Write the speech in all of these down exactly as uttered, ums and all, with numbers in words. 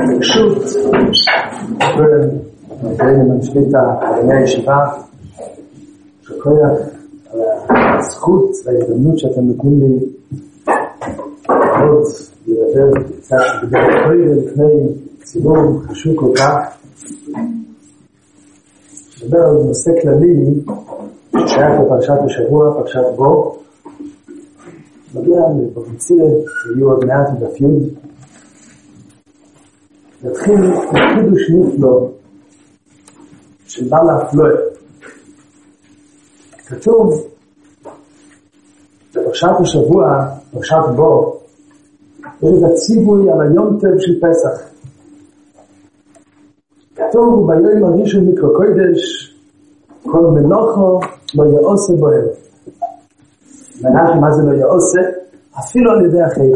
פשוט ונתראים למשליטה על ימי הישיבה שכוייך על הזכות וההזדמנות שאתם נותנים לי עוד לדבר קצת בדרך כלל ולפני ציבור חשוב כל כך לדבר על נושא כללי ששייך לפרשת השבוע, פרשת בו מגיע לבבציר שיהיו עוד מעט בדף י' נתחיל בחידוש נפלא של בעל האפלואה. כתוב בפרשת השבוע, פרשת בו, יש את הציווי על היום טוב של פסח. כתוב ביום הראשון מקרא קודש, כל מנוחו לא יעשה בוהם. מנח מה זה לא יעשה? אפילו על ידי אחר.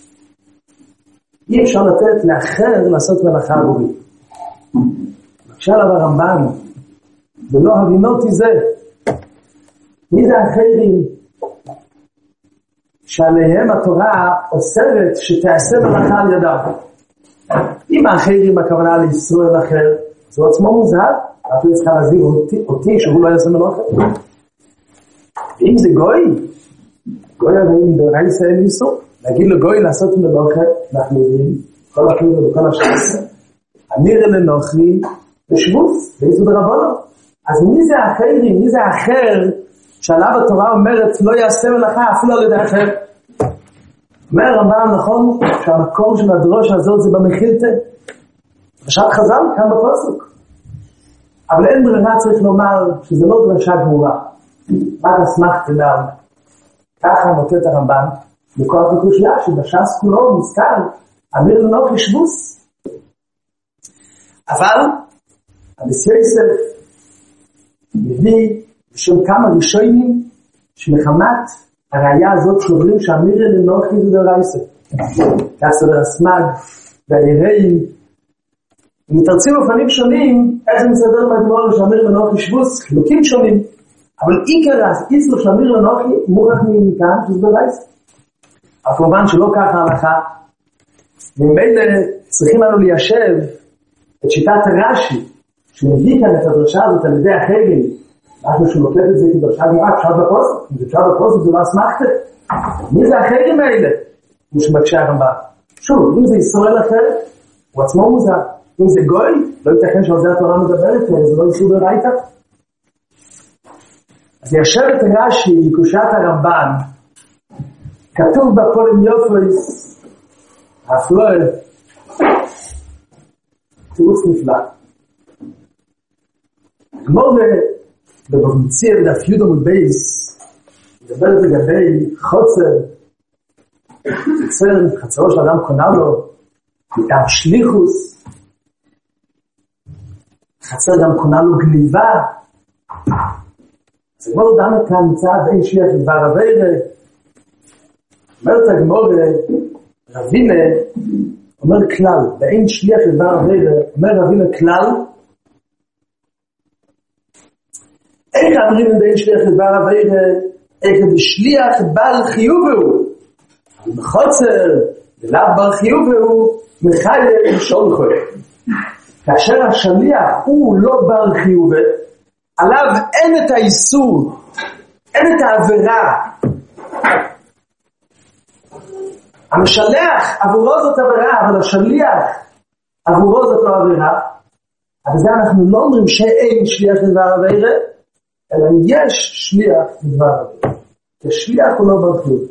אי אפשר לתת לאחר לעשות מלאכה עבורי. בבקשה עליו הרמב"ן, ולא הבינותי זה. מי זה האחרים? שעליהם התורה אוסרת שתעשה מלאכה על ידם. אם האחרים הכוונה לישראל אחר, זה עצמו מוזר, אפילו צריכה להזהיר אותי, אותי שהוא לא יעשה מלאכה. אם זה גוי, גוי הרי דאורייתא ישראל איסור, להגיד לגוי לעשות מלאכה, אנחנו יודעים, כל הכלים ובכל השעשה, אמיר לנוכרי לשבוס, ואיסור דרבנו. אז מי זה האחרים? מי זה האחר שעליו התורה אומרת לא יעשה מלאכה אפילו על ידי אחר? אומר הרמב"ם נכון שהמקום של הדרוש הזאת זה במחילתא, פרשת חז"ל כאן בפסוק, אבל אין ברירה, צריך לומר שזה לא דרשה גמורה, רק אסמכתא דאמר. ככה מוצאת הרמב"ם מכוח הקושיה שבש"ס כולו מוזכר אמיר לנוכרי שבוס. אבל הנשיא יוסף מביא בשם כמה ראשונים שמחמת הראייה הזאת סוברים שאמיר לנוכרי זה דאורייתא. כך סובר הסמ"ג והיראים ומתרצים אופנים שונים איך זה מסדר מהגמרא שאמיר לנוכרי שבוס, חילוקים שונים, אבל עיקר האיסור של אמיר לנוכרי מוכח מכאן שזה דאורייתא. אבל כמובן שלא ככה ההלכה, וממילא צריכים לנו ליישב את שיטת הרש"י שמביא כאן את הדרשה הזאת על ידי החגל. אנחנו שנוקט את זה כדרשה גמרא, פשט בפוסק, אם זה פשט בפוסק זה לא אסמכתא. מי זה החגלים האלה? כמו שמקשה הרמב"ם. שוב, אם זה ישראל אחר, הוא עצמו מוזר. אם זה גוי, לא ייתכן שעל זה התורה מדברת, זה לא איסור דאורייתא. אז ישב את רש"י לקושת הרמב"ם, כתוב בפולם יופויס, האפלואה, תירוץ נפלא. כמו בבבציר דף י' עמוד בייס, מדברת לגבי חוצר, חצר, חצרו של אדם קונה לו, מטעם שליחוס, חצר גם קונה לו גניבה, אז כמו דנה כאן מצד אין שליח לדבר עבירה, אומרת הגמרא, רבינה אומר כלל, ואין שליח לדבר עבירה, אומר רבינה כלל, איך אמרים באין שליח לדבר עבירה, איך זה שליח בר חיובו, אבל בחוצר, ולאו בר חיובו, מחייב שולחו. כאשר השליח הוא לא בר חיובו, עליו אין את האיסור, אין את העבירה. המשלח עבורו זאת עבירה, אבל השליח עבורו זאת לא עבירה. אבל זה אנחנו לא אומרים שאין שליח לדבר עבירה, אלא יש שליח לדבר עבירה. השליח הוא לא בר חיובו.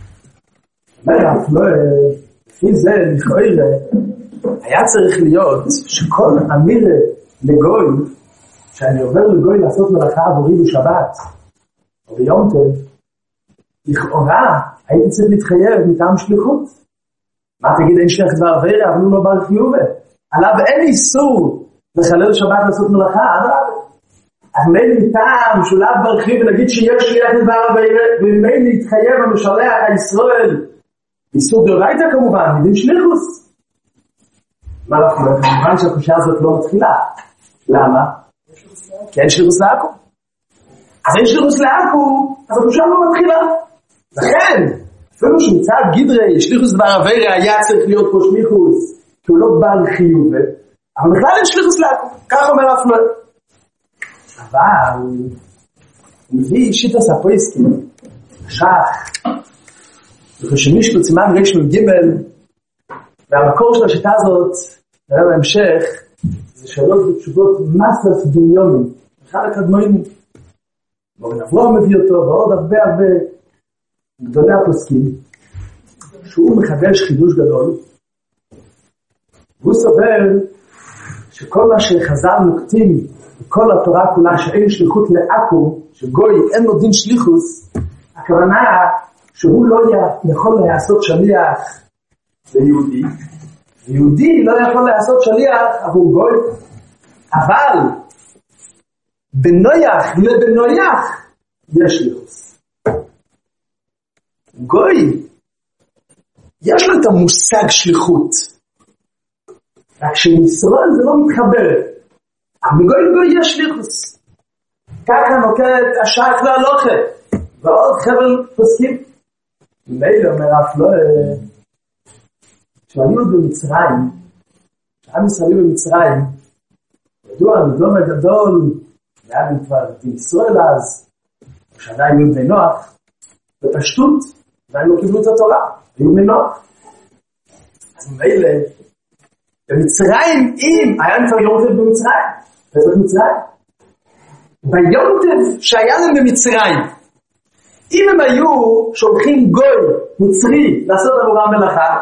לפי זה, לכאורה, היה צריך להיות שכל אמירה לגוי, שאני עובר לגוי לעשות מלאכה עבורי בשבת, או ביום טוב, לכאורה, הייתי צריך להתחייב מטעם שליחות. מה תגיד, אין שליח דבר עבירה, אבל הוא לא בר חיובה. עליו אין איסור לחלל שבת לעשות מלאכה, אז מילא מטעם שולב בר חיובה, ונגיד שיש שליח דבר עבירה, ומילא להתחייב המשלח הישראל, איסור דאורייתא כמובן, מדין שליחוס. מה לא קורה? כמובן שהקושיה הזאת לא מתחילה. למה? כי אין שליחוס לעכו. אז אין שליחוס לעכו, אז הקושיה לא מתחילה. לכן, אפילו שמצד גדרי, שליחוס דבר עבירה היה צריך להיות פה שליחוס, כי הוא לא בעל חיוב, אבל בכלל אין שליחוס לעכו, כך אומר אפלוי. אבל הוא מביא שיטוס הפויסקים, שח, וחשמיש בצימן ריש מגימל, והמקור של השיטה הזאת, נראה בהמשך, זה שאלות ותשובות מסף דמיונים, אחד הקדמונים, בורן אברהם מביא אותו, ועוד הרבה הרבה גדולי הפוסקים, שהוא מחדש חידוש גדול, והוא סובר שכל מה שחז"ל נוקטים בכל התורה כולה שאין שליחות לעכו, שגוי אין לו דין שליחוס, הכוונה שהוא לא יכול לעשות שליח ליהודי, ויהודי לא יכול לעשות שליח עבור גוי, אבל בנויח לבנויח יש שליחוס. גוי יש לו את המושג שליחות, רק שמישראל זה לא מתחבר, אבל גוי לגוי יש שליחוס. ככה נוקט השייך להלוכה, ועוד חבל פוסקים. מילא אומר אף לא, כשהיו במצרים, כשעם ישראל במצרים, ידוע הנדלום הגדול, היה גם כבר בישראל אז, כשעדיין היו בני נוח, בפשטות, עדיין לא קיבלו את התורה, היו בני נוח. אז מילא, במצרים, אם היה כבר יום טוב במצרים, פסח מצרים, ביום טוב שהיה להם במצרים, אם הם היו שולחים גוי מצרי לעשות עבורה מלאכה,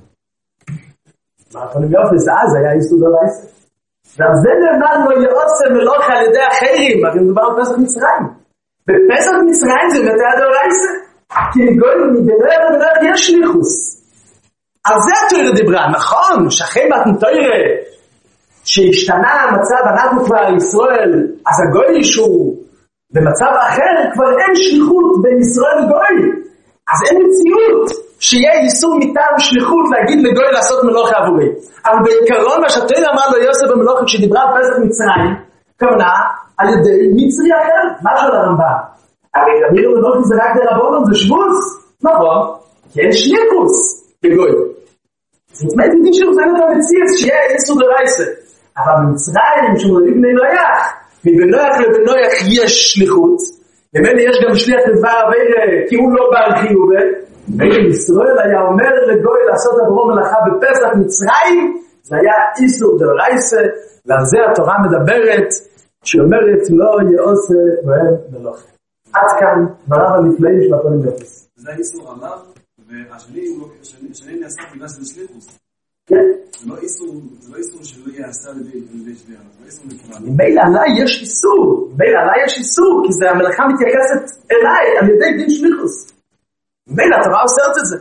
מה הפונים יופס, אז היה איסור דרייסה. ועל זה נאמר לו יעושה מלאכה על ידי אחרים, אבל מדובר על פסח מצרים. בפסח מצרים זה מתאה דרייסה, כי גוי מבנויה ובנויה יש שליחוס. על זה התורה דיברה, נכון, שאחרי מתנתוירה, שהשתנה המצב, אנחנו כבר ישראל, אז הגוי שהוא במצב אחר, כבר אין שליחות בין ישראל לגוי. אז אין מציאות שיהיה איסור מטעם שליחות להגיד לגוי לעשות מלוכה עבורי. אבל בעיקרון מה שהתורה אמר לו יוסף במלוכה כשדיברה על פסח מצרים, כוונה על ידי מצרי אחר, משהו לרמב"ם. הרי רבי מלוכה זה רק דרבנן, זה שבוס, נכון, כי אין שליחוס בגוי. זאת אומרת, יודעים שרוצים את המציאות שיהיה איסור דרייסה. אבל במצרים שמולדים בני נויח, מבנויח לבנויח יש שליחות, למעלה יש גם שליח לדבר עבירה, כי הוא לא בעל חיוב, ואם ישראל היה אומר לגוי לעשות עבורו מלאכה בפסח מצרים, זה היה איסור דרייסה, ועל זה התורה מדברת, שאומרת לא יעושה בהם מלאכה. עד כאן, דבריו הנפלאים של הפונים באפס. זה איסור עליו, והשני נעשה בגלל שזה שליחוס. כן. זה לא איסור שלא יעשה לידי שליח, זה לא איסור נפרד. מילא עליי יש איסור, מילא עליי יש איסור, כי זה המלאכה מתייחסת אליי, על ידי דין שליחוס. מילא התורה עושרת את זה.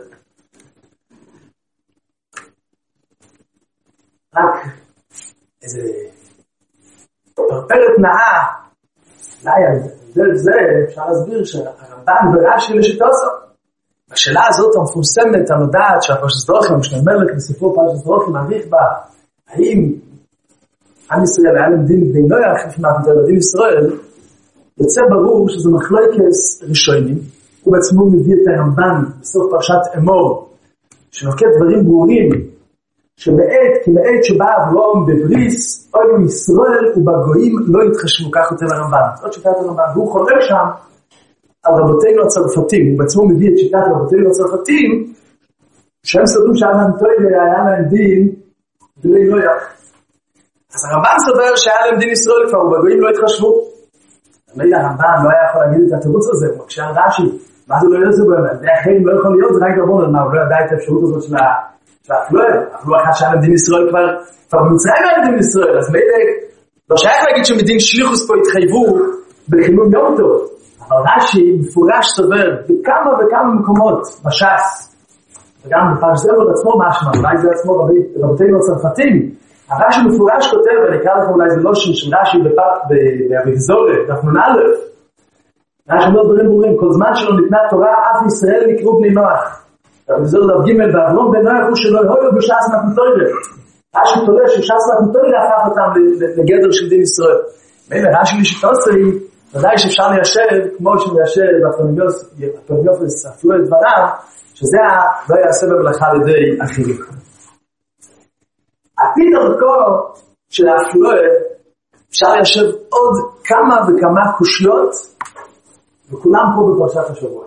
רק איזה פרפרת נאה, אולי דרך זה אפשר להסביר שהרמב"ן ברש"י לשיטוסו. בשאלה הזאת המפורסמת, הנודעת, שהפרשת דרכים, המשנה מלך בספרו פרשת דרכים, מעריך בה, האם עם ישראל היה להם דין בני נויח, לפי מה פתאום דין ישראל, יוצא ברור שזה מחלוקת ראשונים, הוא בעצמו מביא את הרמב"ן בסוף פרשת אמור, שנוקט דברים ברורים, שמעת, כי מעת שבא אברהם בבריס, אוי מישראל ובגויים לא יתחשבו, כך כותב הרמב"ן. זאת שיטת הרמב"ן, והוא חולק שם, על רבותינו הצרפתים, הוא בעצמו מביא את שיטת רבותינו הצרפתים, שהם סוברים שהיה להם תוירה, היה להם דין, בני נויח. אז הרמב"ן סובר שהיה להם דין ישראל כבר, ובגויים לא התחשבו. מילא הרמב"ן לא היה יכול להגיד את התירוץ הזה, הוא מקשה על רש"י, מה זה לא יהיה זה באמת? זה אחרים לא יכול להיות, זה רק רבונן, מה, הוא לא ידע את האפשרות הזאת של האפלואר, אבל אחת שהיה להם דין ישראל כבר, כבר במצרים היה להם דין ישראל, אז מילא, לא שייך להגיד שמדין שליחוס פה התחייבו בחילול יום טוב. אבל רש"י מפורש סובר בכמה וכמה מקומות בש"ס, וגם בפרש זמר עצמו משמע, אולי זה עצמו רבותינו הצרפתים, הרש"י מפורש כותב, ואני אקרא לכם אולי זה לא של רש"י בגזורת, דף נ"א, רש"י אומר דברים ברורים, כל זמן שלא ניתנה תורה, אף ישראל נקראו בני נוח. בגזורת דף ג' ואברום בן נוח הוא שלא יהיו בש"ס מתנתוירה. רש"י תולה שש"ס מתנתוירה הפך אותם לגדר של דין ישראל. מילא רש"י לשיטוסי, ודאי שאפשר ליישב, כמו שמיישב בפרמיופס אפלו את דבריו, שזה לא יעשה במלאכה על ידי אחרים. עתיד דרכו של האפלואה, אפשר ליישב עוד כמה וכמה קושיות, וכולם פה בפרשת השבוע.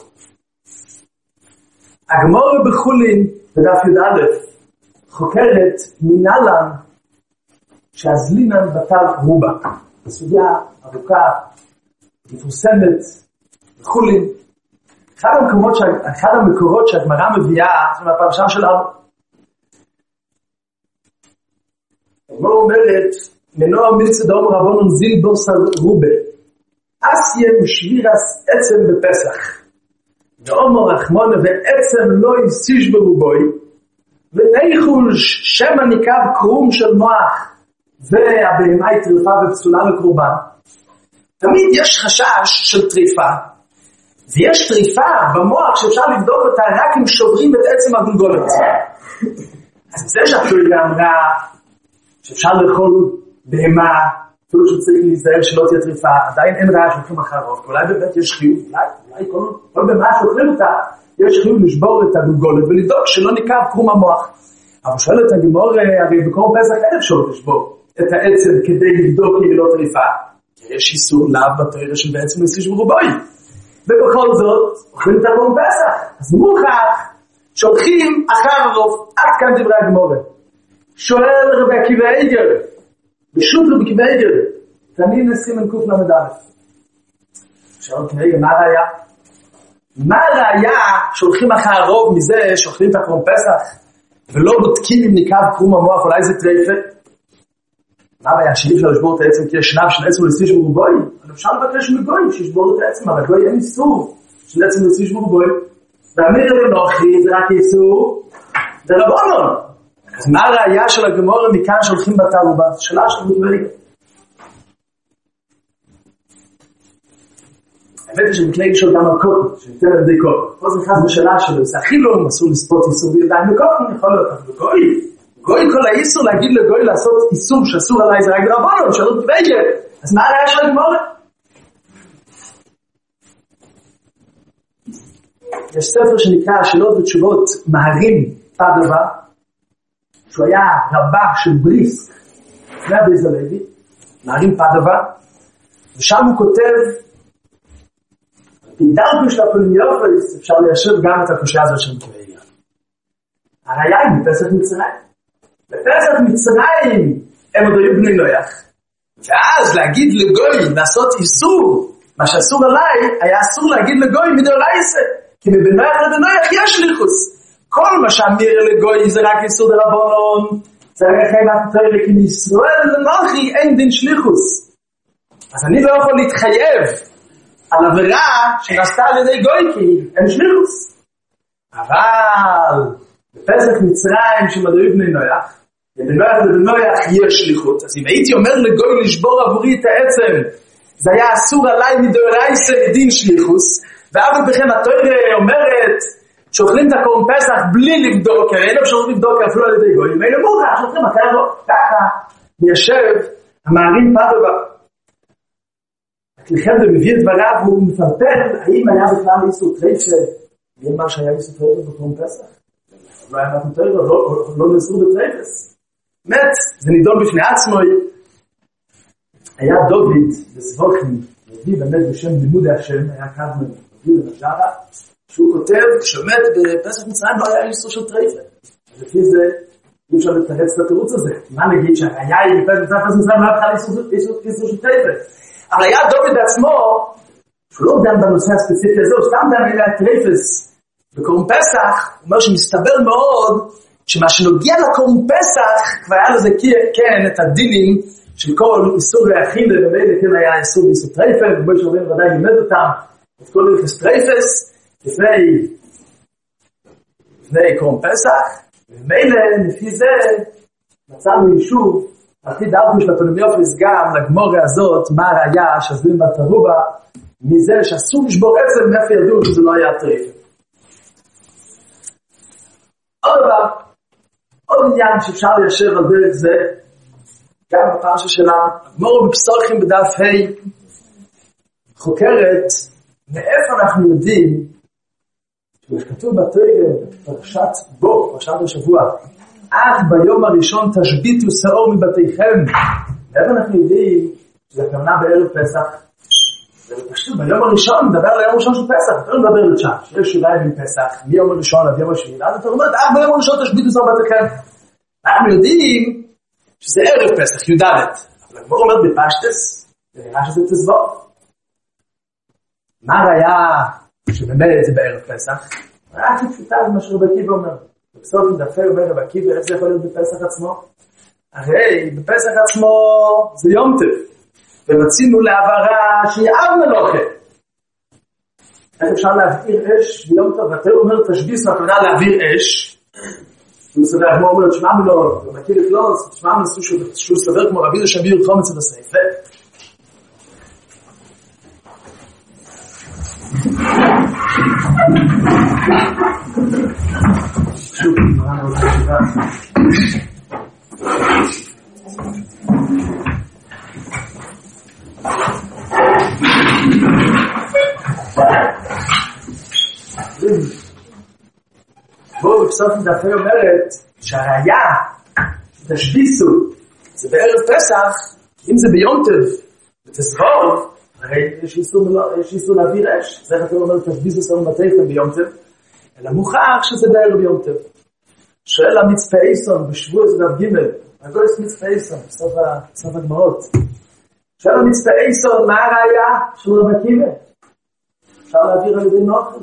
הגמרא בחולין, בדף י"א, חוקרת מנהלן שהזלינן בתר רובה. בסוגיה ארוכה, מפורסמת, בחולין. אחד המקומות, אחד המקורות שהגמרא מביאה, זה מהפרשה שלנו. הגמרא אומרת, מנוע מילצה דאום רבונון זיל בוסר רובה. אסיה משבירס עצם בפסח. דאום רחמונה ועצם לא יסיש ברובוי. וניחוש שמה ניקב קרום של מוח. והבהמה היא טריפה ופסולה לקורבן. תמיד יש חשש של טריפה. ויש טריפה במוח שאפשר לבדוק אותה רק אם שוברים את עצם הגולגולת. אז זה שהפלוגה אמרה שאפשר לאכול בהמה, אפילו שצריך להיזהר שלא תהיה טריפה, עדיין אין רעש שהולכים אחרות, אולי באמת יש חיוב, אולי, אולי כל, כל בהמה שאוכלים אותה, יש חיוב לשבור את הגולגולת ולבדוק שלא ניקב קרום המוח. אבל שואלת הגמור, הרי בקרום פסח אין אפשרות לשבור את העצם כדי לבדוק אם היא לא טריפה, כי יש איסור לאו בתורה של בעצם לסיש ברובוי. ובכל זאת, אוכלים את הקרום פסח. אז מוכח שהולכים אחר הרוב, עד כאן דברי הגמורה. שואל רבי עקיבא איגר, בשו"ת רבי עקיבא איגר, תמיד נסים עם קוף למד א'. שואל רבי עקיבא איגר, מה הראיה? מה הראיה שהולכים אחר הרוב מזה שאוכלים את הקרום פסח, ולא בודקים אם ניקב קרום המוח, אולי זה טרייפה? מה הבעיה? שאי אפשר לשבור את העצם כי יש שנב של עצם לסיש ברובוי? אבל אפשר לבקש מגוי שישבור את העצם, אבל גוי אין איסור של עצם לסיש ברובוי. והמיר לנוחי זה רק איסור דרבנן. אז מה הראיה של הגמרא מכאן שהולכים בתרובה? שאלה של מתבלגת. האמת היא שמתלהג לשאול גם על קוטן, שניתן על ידי קוטן. פה זה נכנס בשאלה שלו, זה הכי לא אסור לספות איסור בידיים לקוטן, יכול להיות, אבל גוי. גוי כל האיסור להגיד לגוי לעשות איסור שאסור עליי זה רק דרבנן, שאלות מתבלגת. אז מה הראיה של הגמרא? יש ספר שנקרא שאלות ותשובות מהרים פדבה, שהוא היה רבה של בריסק, לפני הבריז הלוי, מהרים פדבה, ושם הוא כותב, בדרכו של הפולימיופוליס אפשר ליישב גם את הקושיה הזו של מקווה. הראיה היא בפסח מצרים. בפסח מצרים הם עוד היו בני נויח, ואז להגיד לגוי לעשות איסור, מה שאסור עליי, היה אסור להגיד לגוי מדאורייסה, כי מבן נויח לדנויח יש שליחוס. כל מה שאמיר לגוי זה רק איסור דרבנן, זה רק חייבת תורה, כי מישראל לנוחי אין דין שליחוס. אז אני לא יכול להתחייב על עבירה שנעשתה על ידי גוי, כי אין שליחוס. אבל בפסח מצרים שמדעו בני נויח, ובן נויח לבן נויח יש שליחות. אז אם הייתי אומר לגוי לשבור עבורי את העצם, זה היה אסור עליי מדאורייסה דין שליחוס, ואף בכן התורה אומרת שאוכלים את הקרום פסח בלי לבדוק, אין אפשרות לבדוק אפילו על ידי גויים, ואין אמור לך, שאוכלים אחר לא, ככה מיישב המערים פדבה. לכן זה מביא את דבריו, והוא מפרטר האם היה בכלל איסור טרייפה, מי אמר שהיה איסור טרייפה בקרום פסח? לא היה מתן טרייפה, לא נאסור בטרייפס. באמת, זה נידון בפני עצמו. היה דוד בסבוכני, מביא באמת בשם לימוד השם, היה קדמן, מביא למג'רה, שהוא כותב, כשעומד בפסח מצרים לא היה איסור של טרייפה. לפי זה, אי אפשר לתרץ את התירוץ הזה. מה נגיד שההיה בפסח מצרים לא היה איסור של טרייפה? אבל היה דוד בעצמו, שהוא לא דן בנושא הספציפי הזה, הוא סתם דן היה טרייפס בקרום פסח, הוא אומר שמסתבר מאוד, שמה שנוגע לקרום פסח, כבר היה לזה כן את הדינים, של כל איסור להכין, ובאמת כן היה איסור באיסור טרייפה, ובואי שאומרים ודאי לימד אותם, את כל הלכס טרייפס, לפני, לפני קרום פסח, ומילא, לפי זה, מצאנו יישוב, עתיד דרכו של הפולימיופוליס גם, לגמורה הזאת, מה הראיה שעזבים בתרובה, מזה שאסור לשבור עצם, מאיפה ידעו שזה לא היה טרייפה. עוד דבר, עוד עניין שאפשר ליישב על דרך זה, גם בפרשה שלנו, הגמורה בפסוחים בדף ה' חוקרת, מאיפה אנחנו יודעים, שכתוב בתורה, פרשת בו, פרשת השבוע, אך ביום הראשון תשביתו שאור מבתיכם. ואיפה אנחנו יודעים שזה הכוונה בערב פסח? ובפשטות, ביום הראשון מדבר על היום הראשון של פסח, אתה לא מדבר על שם, שיש שבעה ימים פסח, מיום הראשון עד יום השביעי, אז אתה אומר, אך ביום הראשון תשביתו שאור מבתיכם. אנחנו יודעים שזה ערב פסח, י"ד. אבל הגמרא אומר בפשטס, זה נראה שזה תזבור. מה ראיה שבאמת זה בערב פסח? רק פשוטה זה מה שרבי עקיבא אומר. בסוף דפי אומר רבי עקיבא, איך זה יכול להיות בפסח עצמו? הרי בפסח עצמו זה יום טוב. ומצינו לעברה שהיא אב מלוכה. איך אפשר להעביר אש ביום טוב? ואתה אומר תשביס מהכוונה להעביר אש. הוא מסדר, כמו אומר, תשמע מלו, ומכיר לקלוס, תשמע מלו שהוא סבר כמו רבי לשביר חומץ את הסעיפה. שוב, נראה מאוד חשיבה. בואו בסוף דפי אומרת שהראיה תשביסו זה בערב פסח, אם זה ביום טוב ותסבור, הרי יש איסור להעביר אש, זה אתה אומר תשביסו שאור מבתיכם ביום טוב, אלא מוכח שזה בערב יום טוב. שואל המצפה איסון בשבוע זה דף ג' הגויס מצפה איסון בסוף הגמרות, שואל המצפה איסון מה הראיה של רבי עקיבא? אפשר להעביר על ידי נוחל,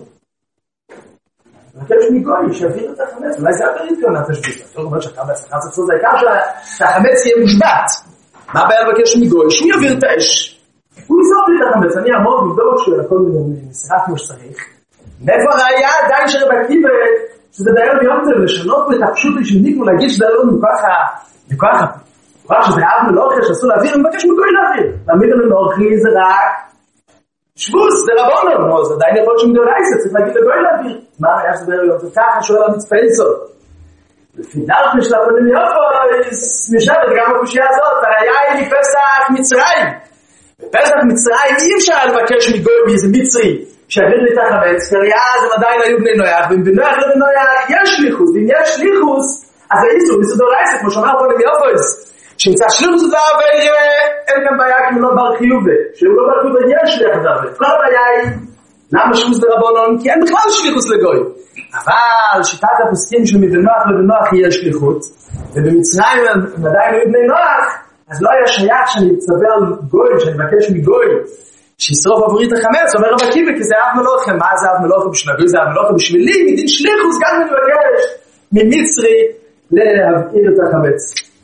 מבקש מגוי שיעביר את החמץ, אולי זה הברית כהונה תשביס, אתה אומר שאתה בהצלחה צריך לעשות, זה העיקר שהחמץ יהיה מושבת. מה הבעיה לבקש מגוי? שהוא יעביר את האש, הוא יזור לי את החמץ, אני אעמוד לבדוק שהוא הכל נשרף כמו שצריך. מאיפה הראיה עדיין של רבי עקיבא שזה דייר ביום טוב, לשנות את הפשוט לשניקו, להגיד שזה לא מכוח מכוח מכוח שזה אב מלוכה שעשו להעביר, אני מבקש מגוי להעביר. להעביר למלוכי זה רק שבוס, זה רבונו, נו, זה עדיין יכול שמדורייסה, צריך להגיד לגוי להעביר. מה היה שזה דייר ביום טוב? ככה שואל המצפה איסון. לפי דרך של הפנים יופו, נשארת גם בקושייה הזאת, הראיה היא מפסח מצרים. בפסח מצרים אי אפשר לבקש מגוי מאיזה מצרי שיעביר לי את החמץ, כי אז הם עדיין היו בני נויח, ואם בני נויח לבני נויח יש שליחוס, ואם יש שליחוס, אז האיסור, איסור דורייסה, כמו שאמר פה למיופוס, שנמצא שליחוס דבר ואין כאן בעיה כי הוא לא בר חיובה, שהוא לא בר חיובה יש שליח דבר, כל הבעיה היא, למה שליחוס דרבנון? כי אין בכלל שליחוס לגוי, אבל שיטת הפוסקים של מבני נויח לבני נויח יש שליחות, ובמצרים הם עדיין היו בני נויח, אז לא היה שייך שאני אצווה על גוי, שאני מבקש מגוי, שישרוף עבורי את החמץ, אומר רבי עקיבא, כי זה אב מלוכה. מה זה אב מלוכה בשבילי? זה אב מלוכה בשבילי, מדין שליחוס, גם אני מבקש ממצרי להבעיר את החמץ.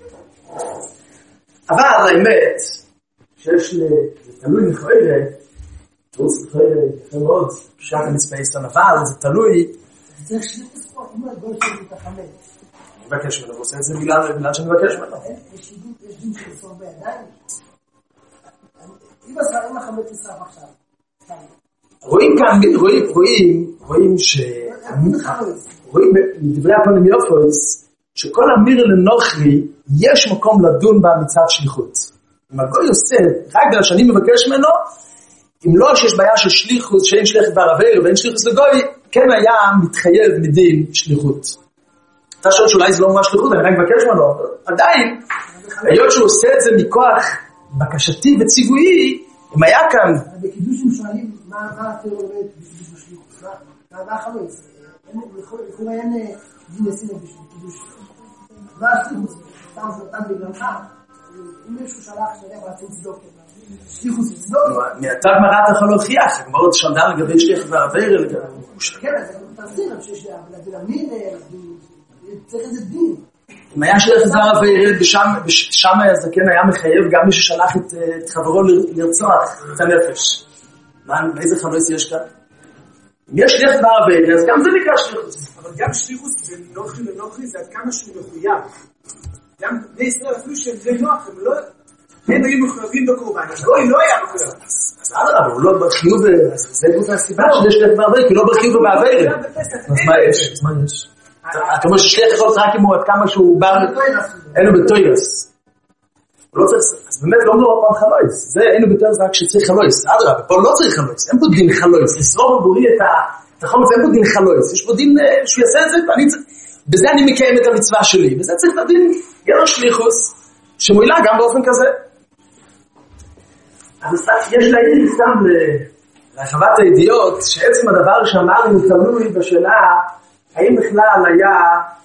אבל האמת, שיש לי, זה תלוי נכוירה, תרוץ נכוירה, יפה מאוד, פשט המצפה איסון, אבל זה תלוי. צריך שליחוס פה, אם הגוי שלי את החמץ. אני מבקש ממנו, ועושה את זה בגלל שאני מבקש ממנו. יש דין של סור בידיים? אם הספרים החמץ נשרף עכשיו. רואים כאן, רואים, רואים, רואים ש... רואים בדברי הפונים יופוס, שכל אמיר לנוכרי, יש מקום לדון בה מצד שליחות. אם הגוי עושה, רק בגלל שאני מבקש ממנו, אם לא שיש בעיה של שליחות, שאין שליחת בערבי, ואין שליחות לגוי, כן היה מתחייב מדין שליחות. אתה שואל שאולי זה לא ממש שליחות, אני רק מבקש ממנו, עדיין, היות שהוא עושה את זה מכוח בקשתי וציווי, אם היה כאן... בקידושים שואלים, מה אתה עובד בקידוש בשליחות? מה החמץ? לכאורה אין דין עשינו בקידוש. מה השליחות? סתם זה אותם בגללך, אם מישהו שלח שלח להציל צדוק, שליחות זה צדוק. מעתה גמרא אתה יכול להוכיח, הגמרות שמדה לגבי שליח והעבר לגבי... כן, אז תעשי להם שיש להגיד המין, צריך איזה דין. אם היה שליח זר וירד בשם הזקן היה מחייב גם מי ששלח את חברו לרצוח את הנפש. איזה חלוץ יש כאן? אם יש שליח זר וירד, אז גם זה נקרא שליחות. אבל גם שליחות בין נוכרי לנוכרי זה עד כמה שהוא מחויב. גם בני ישראל אפילו שהם בני נוח, הם לא... הם היו מחויבים בקורבן, אז גוי לא היה מחויב. אז אדרבה, הוא לא בחיוב, זה בדיוק הסיבה שיש שליח זר וירד, כי לא בחיוב בעבר. אז מה יש? אז מה יש? אתה אומר ששליח יכול להיות רק אם הוא עד כמה שהוא בר... אינו בטוירס. אז באמת לא אומר פעם חלויס. זה אינו בטוירס רק שצריך חלויס. אדרבה, פה לא צריך חלויס. אין פה דין חלויס. לשרוף עבורי את החומץ, אין פה דין חלויס. יש פה דין שהוא יעשה את זה, בזה אני מקיים את המצווה שלי, וזה צריך לדין, יהיה לו שליחוס, שמועילה גם באופן כזה. אז יש להגיד סתם להרחבת הידיעות, שעצם הדבר שאמרנו תלוי בשאלה, האם בכלל היה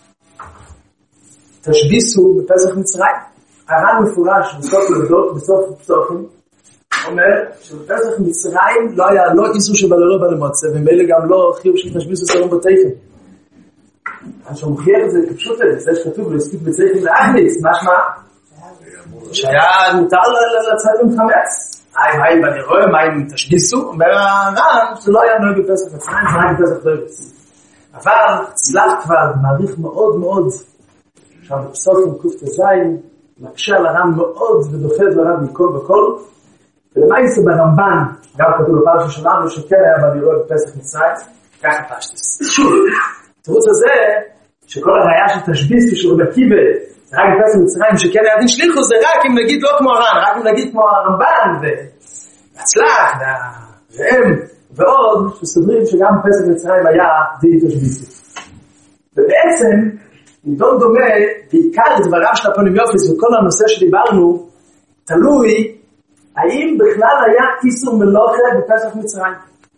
תשביסו בפסח מצרים? הר"ן מפורש בסוף לדות, בסוף פסוחים, אומר שבפסח מצרים לא היה לא איסור שבללו בלמוצא, ומילא גם לא חיוב של תשביסו סרום בתיכם. אז שמוכיח את זה כפשוט, זה שכתוב להספיק בצריכים להכניס, משמע שהיה מותר לצאת עם חמץ. מים, מים ואני רואה, מים תשביסו, אומר הר"ן שזה לא היה נוהג בפסח מצרים, זה רק בפסח דרס. אבל צלח כבר מעריך מאוד מאוד, עכשיו בפסוחים קופת זין, מקשה על הר"ן מאוד ודוחז לר"ן מכל וכל, ולמעשה ברמב"ן, גם כתוב בפרשה שלנו, שכן היה בבירוי בפסח מצרים, ככה פשטס. שוב, התירוץ הזה, שכל הראייה של תשביס ושל רבקיבה, זה רק בפסח מצרים, שכן היה דין שליחוס, זה רק אם נגיד לא כמו הר"ן, רק אם נגיד כמו הרמב"ן, והצלח, והם, ועוד, שסודרים שגם בפסח מצרים היה דין תשביס. ובעצם, נדון דומה, בעיקר לדבריו של הפונים יופס, וכל הנושא שדיברנו, תלוי, האם בכלל היה איסור מלוכה בפסח מצרים?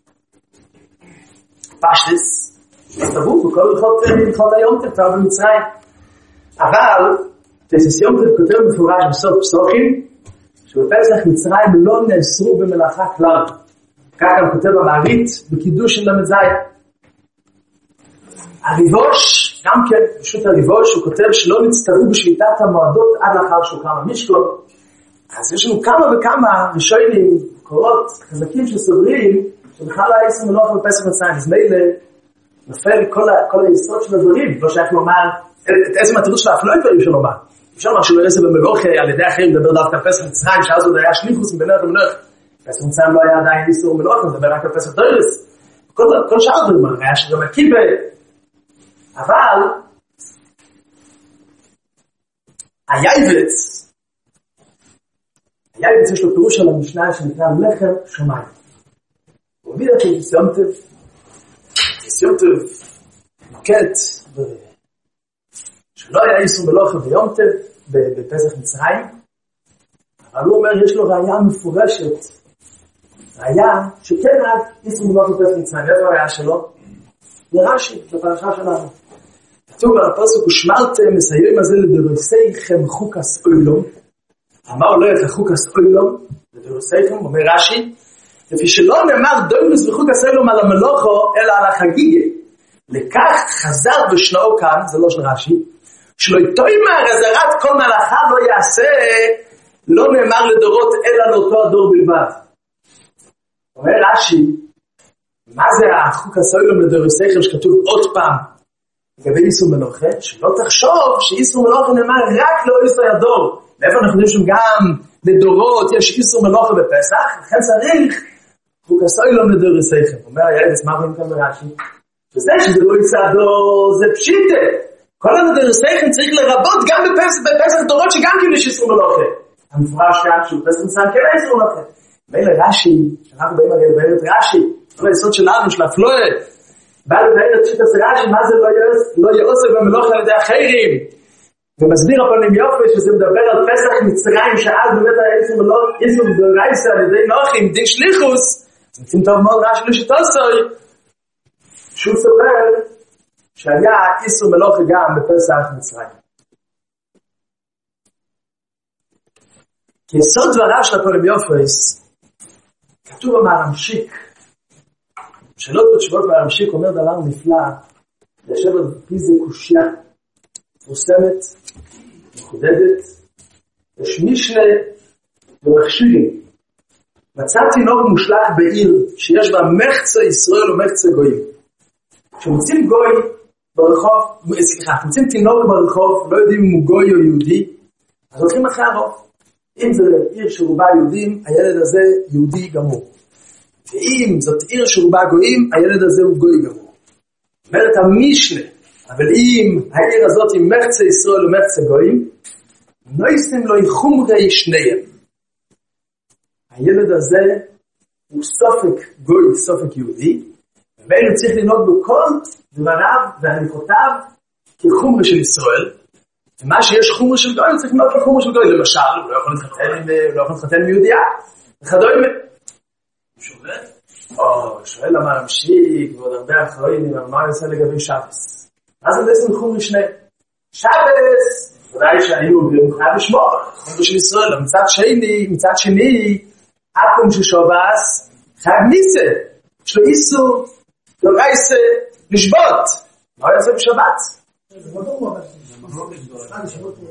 פשטס, סתבו, בכל הלכות היום תפתר במצרים. אבל, תסיס יום כותב מפורש בסוף פסוחים, שבפסח מצרים לא נאסרו במלאכה כלל. כך גם כותב המערית, בקידוש של למזאי. הריבוש, גם כן, פשוט הריבוש, הוא כותב שלא נצטרו בשליטת המועדות עד לאחר שהוא קם המשכון. אז יש לנו כמה וכמה ראשונים, קורות, חזקים שסוברים, שבכלל היה איסור מלוכה בפסח מצרים. אז מילא נופל כל, כל היסוד של הדברים, לא שייך לומר, את איזה מהתירוץ של האפלואים דברים שלא אומר. אפשר לומר שלא יעשה במלוכה, על ידי אחרים לדבר דווקא על פסח מצרים, שאז עוד היה שליחוס מבנך ובנך. פסח מצרים לא היה עדיין איסור מלוכה, מדבר רק על פסח דרס. כל, כל שאר הדברים, היה שגם הקיבה. אבל, היייבץ, היייבץ יש לו פירוש על המשנה שנקרא לחם שמיים. הוא מביא את סיומטב, סיומטב נוקט, שלא היה איסור מלוכה ביומטב, בפסח מצרים, אבל הוא אומר, יש לו ראייה מפורשת, ראייה שכן רק איסור מלוכה בפסח מצרים. איפה הראייה שלו? לרש"י, לפרשה שלנו. כתוב על הפסוק, ושמרתם מסיים הזה לדורסייכם חוקס אוילום. אמר לא ילך חוקס אוילום, לדורסייכם, אומר רש"י, לפי שלא נאמר דוינוס וחוקס אוילום על המלוכו, אלא על החגיגה. לכך חזר ושנאו כאן, זה לא של רש"י, שלא יתאמר הזרת כל מלאכה לא יעשה, לא נאמר לדורות אלא לאותו הדור בלבד. אומר רש"י, מה זה החוקס אוילום לדורסייכם שכתוב עוד פעם, לגבי איסור מלוכה, שלא תחשוב שאיסור מלוכה נאמר רק לא איסור הדור. ואיפה אנחנו יודעים שגם לדורות יש איסור מלוכה בפסח, לכן צריך חוקס אוילום לדורסייכם. אומר היעבץ, מה רואים כאן ברש"י? שזה שזה לא איסור הדור, זה פשיטה. כל הדורסייכם צריך לרבות גם בפסח, בפסח דורות שגם כן יש איסור מלוכה. המפורש כאן שהוא פסח מצרים כן איסור מלוכה. ואלה רש"י, שאנחנו באים הרי לבאר את רש"י, כל היסוד שלנו, של הפלואה, בא לבאר את שיטת רש"י, מה זה לא יעושה במלוכה על ידי אחרים. ומסביר הפנים יופי שזה מדבר על פסח מצרים, שאז באמת היה איסור דורייסה על ידי נוחים, דין שליחוס, אז נצאים טוב מאוד רש"י לשיטוסוי, שהוא סובר שהיה איסור מלוכה גם בפסח מצרים. כיסוד דבריו של הפנים יופי, כתוב במרמשיק, שאלות בתשובות מהרמשיק אומר דבר נפלא, יושב על פי זה קושיה, מפורסמת, מחודדת, יש משנה ומכשירים. מצאתי נוג מושלח בעיר שיש בה מחצה ישראל ומחצה גויים. כשמוצאים גוי ברחוב, סליחה, כשמוצאים תינוק ברחוב, לא יודעים אם הוא גוי או יהודי, אז הולכים אחרי הרוב. אם זה עיר שרובה יהודים, הילד הזה יהודי גמור. ואם זאת עיר שרובה גויים, הילד הזה הוא גוי גמור. אומרת המשנה, אבל אם העיר הזאת היא מחצה ישראל ומחצה גויים, נויסים לו חומרי שניהם. הילד הזה הוא סופק גוי, סופק יהודי, ואילו צריך לנהוג בכל דבריו והליכותיו כחומר של ישראל, ומה שיש חומר של גוי, הוא צריך לנהוג כחומר של גוי. למשל, הוא לא יכול להתחתן עם יהודייה, וכדומה. שואל? או, שואל למה המשיק, ועוד הרבה אחרים, מה הוא עושה לגבי שבס. אז זה בעצם חומר שני. שבס, ודאי שהיינו הוא חייב לשמור, חומר של ישראל, מצד שני, מצד שני, אקום של שבס, חייב מיסה, יש לו איסור, לא רייסה, לשבות. מה הוא יעשה בשבת? זה לא ברור, אבל זה מחלוקת גדולה.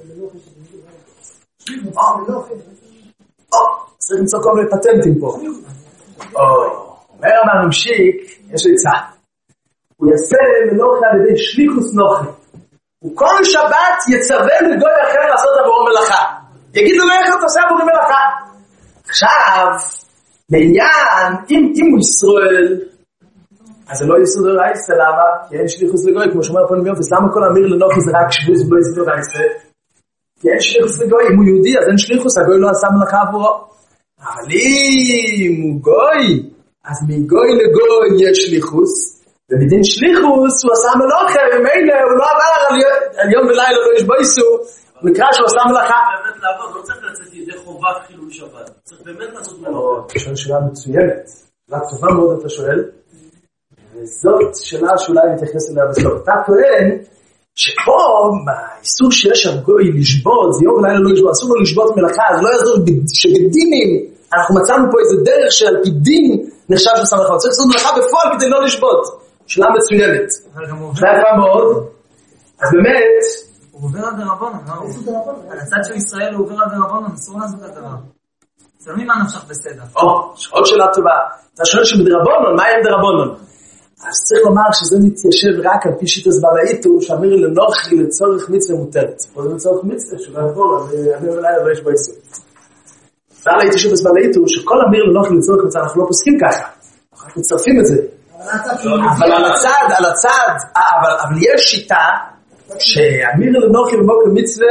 או, צריך למצוא כל מיני פטנטים פה. או, אומר אמר המשיק, יש לי צעה. הוא יעשה מלוכה על ידי שליחוס נוחי. הוא כל שבת יצווה לגוי אחר לעשות עבורו מלאכה. יגיד לו איך אתה עושה עבורי מלאכה. עכשיו, לעניין, אם, אם הוא ישראל, אז זה לא יסוד רייסה, למה? כי אין שליחוס לגוי, כמו שאומר פה נמיופס, למה כל אמיר לנוחי זה רק שבוס ולא יסוד רייסה? כי אין שליחוס לגוי, אם הוא יהודי, אז אין שליחוס, הגוי לא עשה מלאכה עבורו. אבל אם הוא גוי, אז מגוי לגוי יש שליחוס, ומדין שליחוס הוא עשה מלאכה, ומילא הוא לא עבר על יום ולילה, לא יש בויסו, הוא נקרא שהוא עשה מלאכה. באמת לעבוד, לא צריך לצאת ידי חובת חילול שבת, צריך באמת לעשות מלאכה. אתה שואל שאלה מצוינת, שאלה טובה מאוד אתה שואל, וזאת שאלה שאולי נתייחס אליה בסוף. אתה טוען שפה, מהאיסור שיש שם גוי לשבות, זה יום ולילה לא לשבות, אסור לו לשבות מלאכה, אז לא יעזור שבדינים, אנחנו מצאנו פה איזה דרך שעל פי דין נחשב שעשה מלאכה, צריך לעשות מלאכה בפועל כדי לא לשבות. שאלה מצוינת. שאלה יפה מאוד. אז באמת, הוא עובר על דרבנן, לא? על הצד של ישראל הוא עובר על דרבנן, אסור לעשות את הדבר. זה לא ממה נמשך בסדר. או, עוד שאלה טובה. אתה שואל שבדרבנן, מה עם דרבנן? אז צריך לומר שזה מתיישב רק על פי שיטת בעלאיתו, שאמיר לנוחי לצורך מצווה מותרת. פה זה לצורך מצווה, שלא יכול, אני אומר לא יש בו איסור. בעלאיתו שיטת בעלאיתו, שכל אמיר לנוחי לצורך מצווה, אנחנו לא פוסקים ככה. אנחנו מצטרפים את זה. אבל על הצד, על הצד, אבל יש שיטה, שאמיר לנוחי לבוק למצווה,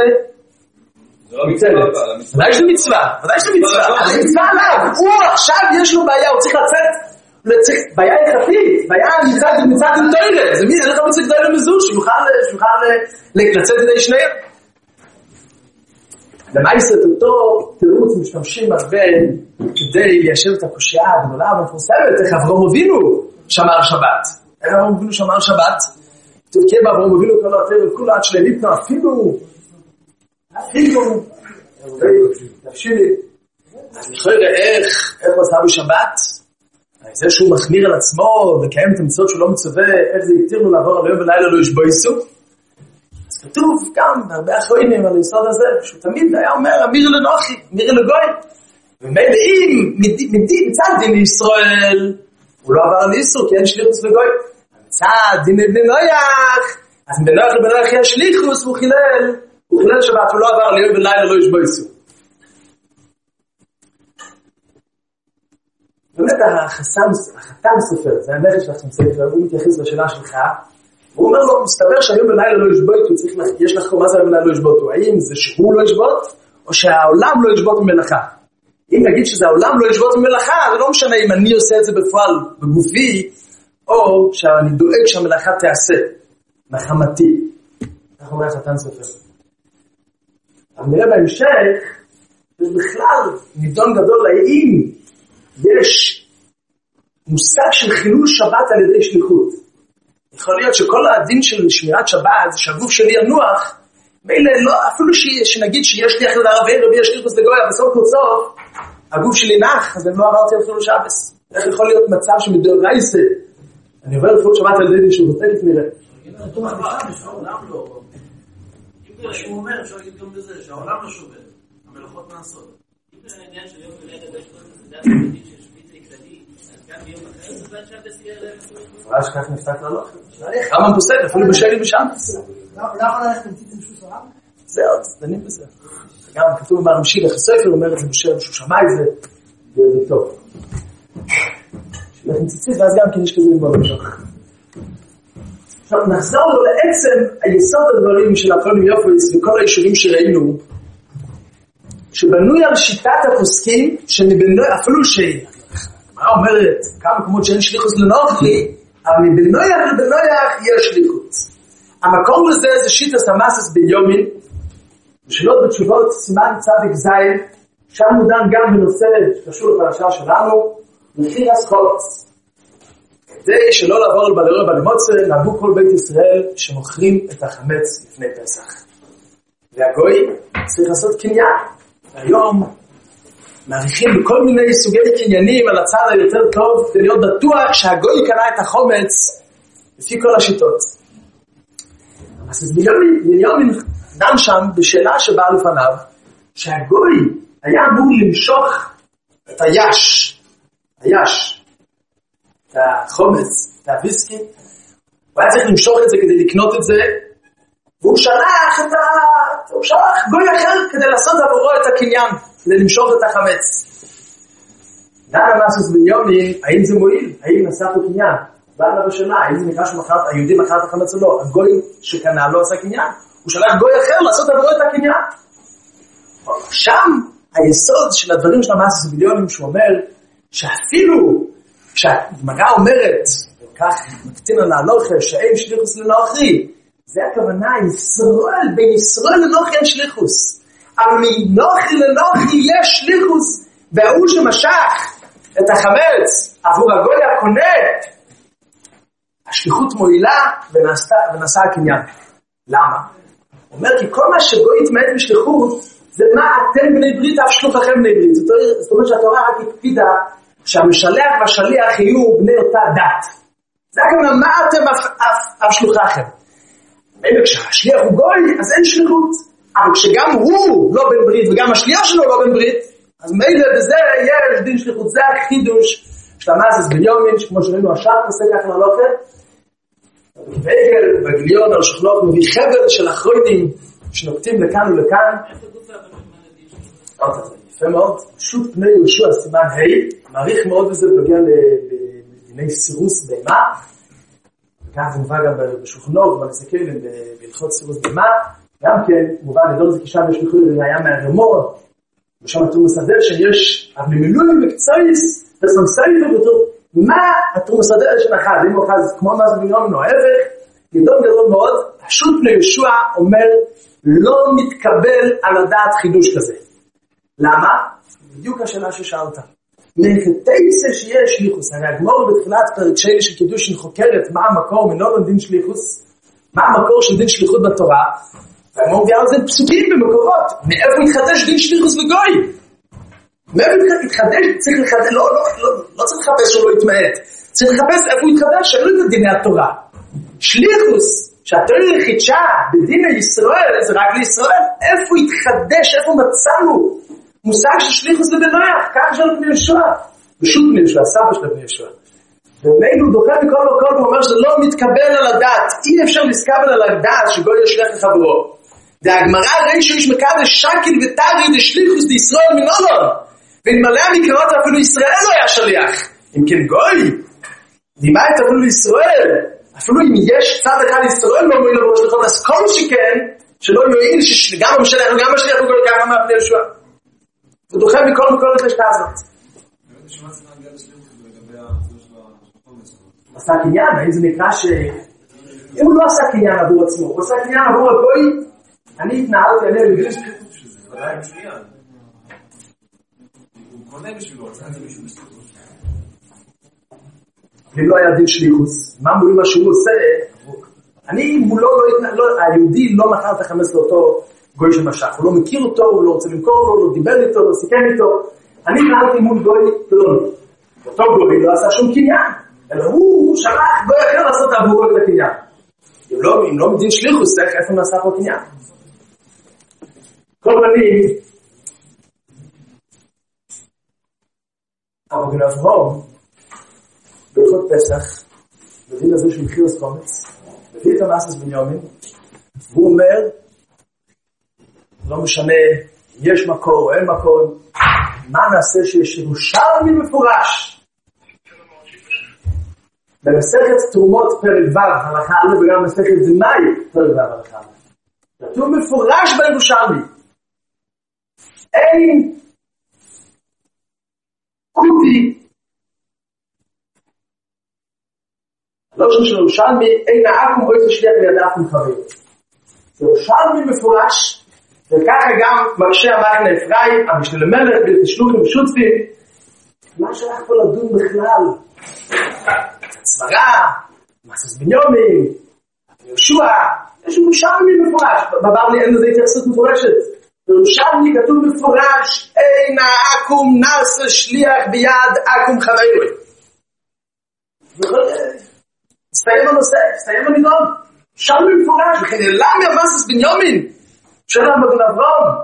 ודאי שזה מצווה, ודאי שזה מצווה, אבל מצווה עליו, הוא עכשיו יש לו בעיה, הוא צריך לצאת, בעיה הלכתית, בעיה מצד עם תוירה, זה מי, אין לך מצד תוירה מזור, שיוכל לצאת ידי שניהם. למעשה את אותו תירוץ משתמשים הרבה כדי ליישב את הקושייה הגדולה המפורסמת, איך אברהם אבינו שמר שבת. איך אברהם אבינו שמר שבת? כתוב כי באברהם אבינו כל התיאור, כל עד שלהם יפנו אפילו, אפילו, תפשילי. אז לכוי איך, איך הוא עשה בשבת? זה שהוא מחמיר על עצמו וקיים את המצוות שהוא לא מצווה, איך זה יתיר לו לעבור על היום ולילה לא ישבו איסו. אז כתוב גם בהרבה אחרונים על היסוד הזה, שהוא תמיד היה אומר, אמיר לנוחי, אמיר לגוי. ומילא אם מצד דין לישראל, הוא לא עבר על איסו, כי אין שליחוס לגוי. מצד דין לבני נויח, אז בני נויח לבני נויח יש שליחוס, והוא חילל, הוא חילל שבת, הוא לא עבר על היום ולילה לא ישבו איסו. באמת החתם סופר, זה הנכד של החתם סופר, הוא מתייחס לשאלה שלך, הוא אומר לו, מסתבר שהיום בלילה לא ישבות, יש לך מה זה היום בלילה לא ישבותו, האם זה שהוא לא ישבות, או שהעולם לא ישבות ממלאכה? אם נגיד שזה העולם לא ישבות ממלאכה, זה לא משנה אם אני עושה את זה בפועל בגופי, או שאני דואג שהמלאכה תעשה, מחמתי. כך אומר החתם סופר. אבל נראה בהמשך, יש בכלל נידון גדול לאם, יש מושג של חילול שבת על ידי שליחות. יכול להיות שכל הדין של שמירת שבת, שהגוף שלי ינוח, מילא לא, אפילו שנגיד שיש לי אחרי הרבי, רבי יש שליחוס לגויה, בסוף קוצוב, הגוף שלי נח, אז אני לא עברתי על חילול שבת. איך יכול להיות מצב שמדור רייסה, אני עובר לחילול שבת על ידי שהוא בוטקת נראה. העולם לא. אם זה שהוא אומר, אפשר להגיד גם בזה, שהעולם לא שובר, המלאכות נעשות. אם זה העניין של יום ולילה לא ישבות, זה דעת מדין של שביצי כללי, אז גם ביום אחר, זה בעד שבס יהיה להם מסוים. ממש כך נפתק ללוך. כמה פוסק, אפילו בשגל בשבס. לא יכול ללכת עם ציצים שוס עולם? זה עוד, דנים בזה. גם כתוב במרמשי לחספר, הוא אומר את זה בשם שהוא שמע את זה, וזה טוב. שלך עם ציצית, ואז גם כן יש כזה דבר במשך. עכשיו נחזור לו לעצם היסוד הדברים של הפונים יופויס וכל האישורים שראינו, שבנוי על שיטת הפוסקים, שמבנוי, אפילו שהיא, מה אומרת, כמה מקומות שאין שליחוס לנוחי, אבל מבנויח לבנויח יש שליחות. המקור לזה זה שיטס המסס ביומין, ושאלות בתשובות סימן צדיק זין, שם מודן גם בנושא שקשור לפרשה שלנו, מחיר הסחוץ. כדי שלא לעבור על בלרוע בלמוצר, נהגו כל בית ישראל שמוכרים את החמץ לפני פסח. והגוי צריך לעשות קניין. והיום מעריכים בכל מיני סוגי קניינים על הצד היותר טוב, כדי להיות בטוח שהגוי קנה את החומץ לפי כל השיטות. אז בנימין דן שם בשאלה שבאה לפניו, שהגוי היה אמור למשוך את היש, היש, את החומץ, את הוויסקי, הוא היה צריך למשוך את זה כדי לקנות את זה, והוא שלח את ה... הוא שלח גוי אחר כדי לעשות עבורו את הקניין, כדי למשוך את החמץ. דן המסוס בנימין, האם זה מועיל? האם נעשה פה קניין? בעלה בשנה, האם זה נקרא שהיהודי מכר את החמץ או לא? הגוי שקנה לא עשה קניין, הוא שלח גוי אחר לעשות עבורו את הקניין. שם היסוד של הדברים של המסוס בנימין, שהוא אומר שאפילו כשהגמרא אומרת, וכך מקטין על ההלוכה, שאין שליחוס לנוכרי, זה הכוונה, ישראל, בין ישראל לנוכרי אין שליחוס. אבל מנוכרי לנוכרי יש שליחוס, והוא שמשך את החמץ עבור הגוי הקונה, השליחות מועילה ונעשה הקניין. למה? הוא אומר כי כל מה שגוי התמעט בשליחות, זה מה אתם בני ברית, אף שלוחכם בני ברית. זאת אומרת שהתורה רק הקפידה, שהמשלח והשליח יהיו בני אותה דת. זה הכוונה, מה אתם אף שלוחכם? וכשהשליח הוא גוי, אז אין שליחות. אבל כשגם הוא לא בן ברית, וגם השליח שלו לא בן ברית, אז מילא בזה יש דין שליחות. זה החידוש של המסוס בנימין, שכמו שראינו השם, עושה כך להלוכה. בגל, בגיליון, על שכלוך, מביא חבר של אחרונים, שנוקטים לכאן ולכאן. יפה מאוד, פשוט פני יהושע סימן ה', מעריך מאוד בזה בנוגע לדיני סירוס בהמה, וכך זה מובא גם בשולחנו, במסכלים, בהלכות סירוס בהמה, גם כן מובא לדון זה כשם יש לכוי לראיה מהרמור, ושם התרום מסדר שיש במילוי מקצועיס, וסמסייב אותו, מה התרום מסדר שנחד, אם הוא חז כמו מה זה בנימין או ההפך, גדול גדול מאוד, פשוט פני יהושע אומר, לא מתקבל על הדעת חידוש כזה. למה? בדיוק השאלה ששאלת. מלכתייסה שיש שליחוס. הרי הגמור בתחילת פרק שני של קידושין חוקרת מה המקור מנולד דין שליחוס, מה המקור של דין שליחות בתורה, והגמור מביאה על זה פסוקים במקורות. מאיפה התחדש דין שליחוס וגוי? מאיפה התחדש? צריך לחדש, לא, לא, לא, לא צריך לחפש שהוא לא יתמעט. צריך לחפש איפה הוא התחדש, שלא את דיני התורה. שליחוס, שהתורה חידשה בדיני ישראל, זה רק לישראל. איפה התחדש, איפה מצאנו מושג של שליחוס לבנויח, כך של בני יהושע, פשוט בני יהושע, סבא של בני יהושע. ומילא הוא דוחה מכל וכל, הוא אומר שזה לא מתקבל על הדעת, אי אפשר לסקבל על הדעת שגוי ישלח לחברו. והגמרא הרי שיש מקדש שקל וטרי דשליחוס לישראל מנולון, ונמלא המקראות אפילו ישראל לא היה שליח. אם כן גוי, נמלא אפילו לישראל, אפילו אם יש צד אחד לישראל לא מועיל לבוא שליחות, אז כל שכן, שלא יועיל שגם המשלח וגם השליח הוא גוי ככה מהפני יהושע. הוא דוחה מכל מכל את השתה הזאת. עשה קניין, האם זה נקרא ש... אם הוא לא עשה קניין עבור עצמו, הוא עשה קניין עבור הגוי, אני התנהלתי עליה בגלל שליחות שזה, ודאי בשביל. הוא קונה בשבילו, עשה את זה בשביל שליחות. אם לא היה דין שליחוס, מה מול מה שהוא עושה? אני מולו לא... היהודי לא מכר את החמץ לאותו גוי שמשך, הוא לא מכיר אותו, הוא לא רוצה למכור לו, לא דיבר איתו, לא סיכם איתו. אני התנהלתי מול גוי פלוני. אותו גוי לא עשה שום קניין, אלא הוא שלח גוי אחר לעשות עבורו את הקניין. אם לא, אם לא מדין שליחוס, איפה נעשה פה קניין? כל פנים, אבל גנבהום, בהלכות פסח, בדין הזה של מחירוס קומץ, מביא את המסוס בנימין, והוא אומר, לא משנה, יש מקור או אין מקור, מה נעשה שיש ירושלמי מפורש? במסכת תרומות פרק ו' הלכה א' וגם במסכת דמאי פרק ו' הלכה א'. כתוב מפורש בירושלמי. אין קוטי, לא של ירושלמי, אין העקום או איזה שליח ביד עקום חבר. ירושלמי מפורש, וככה גם מקשה המחנה אפרים, המשנה למלך, בתשלוחים ושותפים, מה שייך פה לדון בכלל? סברה, מסוס בנימין, יהושע, יש ירושלמי מפורש, בבבלי אין לזה התייחסות מפורשת. ירושלמי כתוב מפורש, אין העקום נעשה שליח ביד עקום חברוי. הסתיים הנושא, הסתיים הנידון. ירושלמי מפורש, וכן למה מסוס בנימין, של המגן אברהם.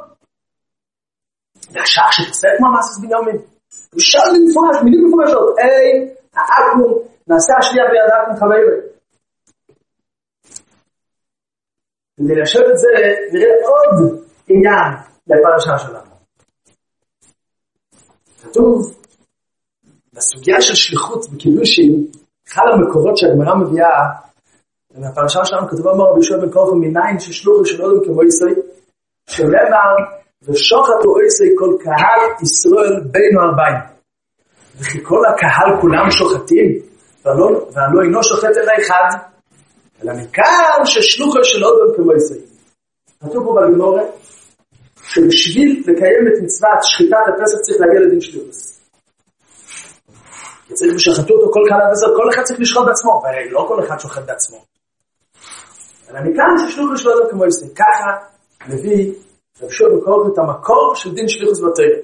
והשאר שתפסק מה מסוס בנימין. ירושלמי מפורש, מילים מפורשות, אין העקום נעשה השליח ביד עקום חברוי. ולשב את זה, נראה עוד עניין לפרשה שלנו. כתוב, בסוגיה של שליחות וקידושים, אחד המקורות שהגמרא מביאה, בפרשה שלנו כתוב אמר רבי יהושע בן כורח מניין ששלוחו של אדם כמו ישראל, שלמר ושוחטו ישראל כל קהל ישראל בינו ארבעים. וכי כל הקהל כולם שוחטים, והלא אינו שוחט אלא אחד, אלא מכאן ששלוחו של אדם כמו ישראל. כתוב פה בגמרא, שבשביל לקיים את מצוות שחיטת הפסח צריך להגיע לדין שליחות. צריך בשחטו אותו כל קהל הפסח, כל אחד צריך לשחוט בעצמו, ולא כל אחד שוחט בעצמו. אלא מכאן ששלוחו של אדם כמו ישראל. ככה מביא רבי בן כורח את המקור של דין שליחות בתורה.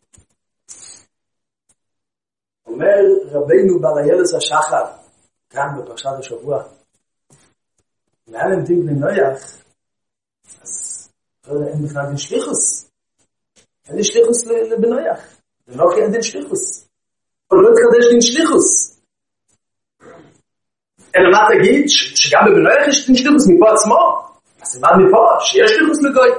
אומר רבינו בר אילעזר השחר, כאן בפרשת השבוע, לאן הם דין בני נויח, אז אין בכלל דין שליחוס. אין דין שליחוס לבן נויח. זה לא כי אין דין שליחוס. אבל לא התחדש דין שליחוס. אלא מה תגיד? שגם בבן נויח יש דין שליחוס מפה עצמו? אז זה מה מפה? שיש שליחוס לגוי.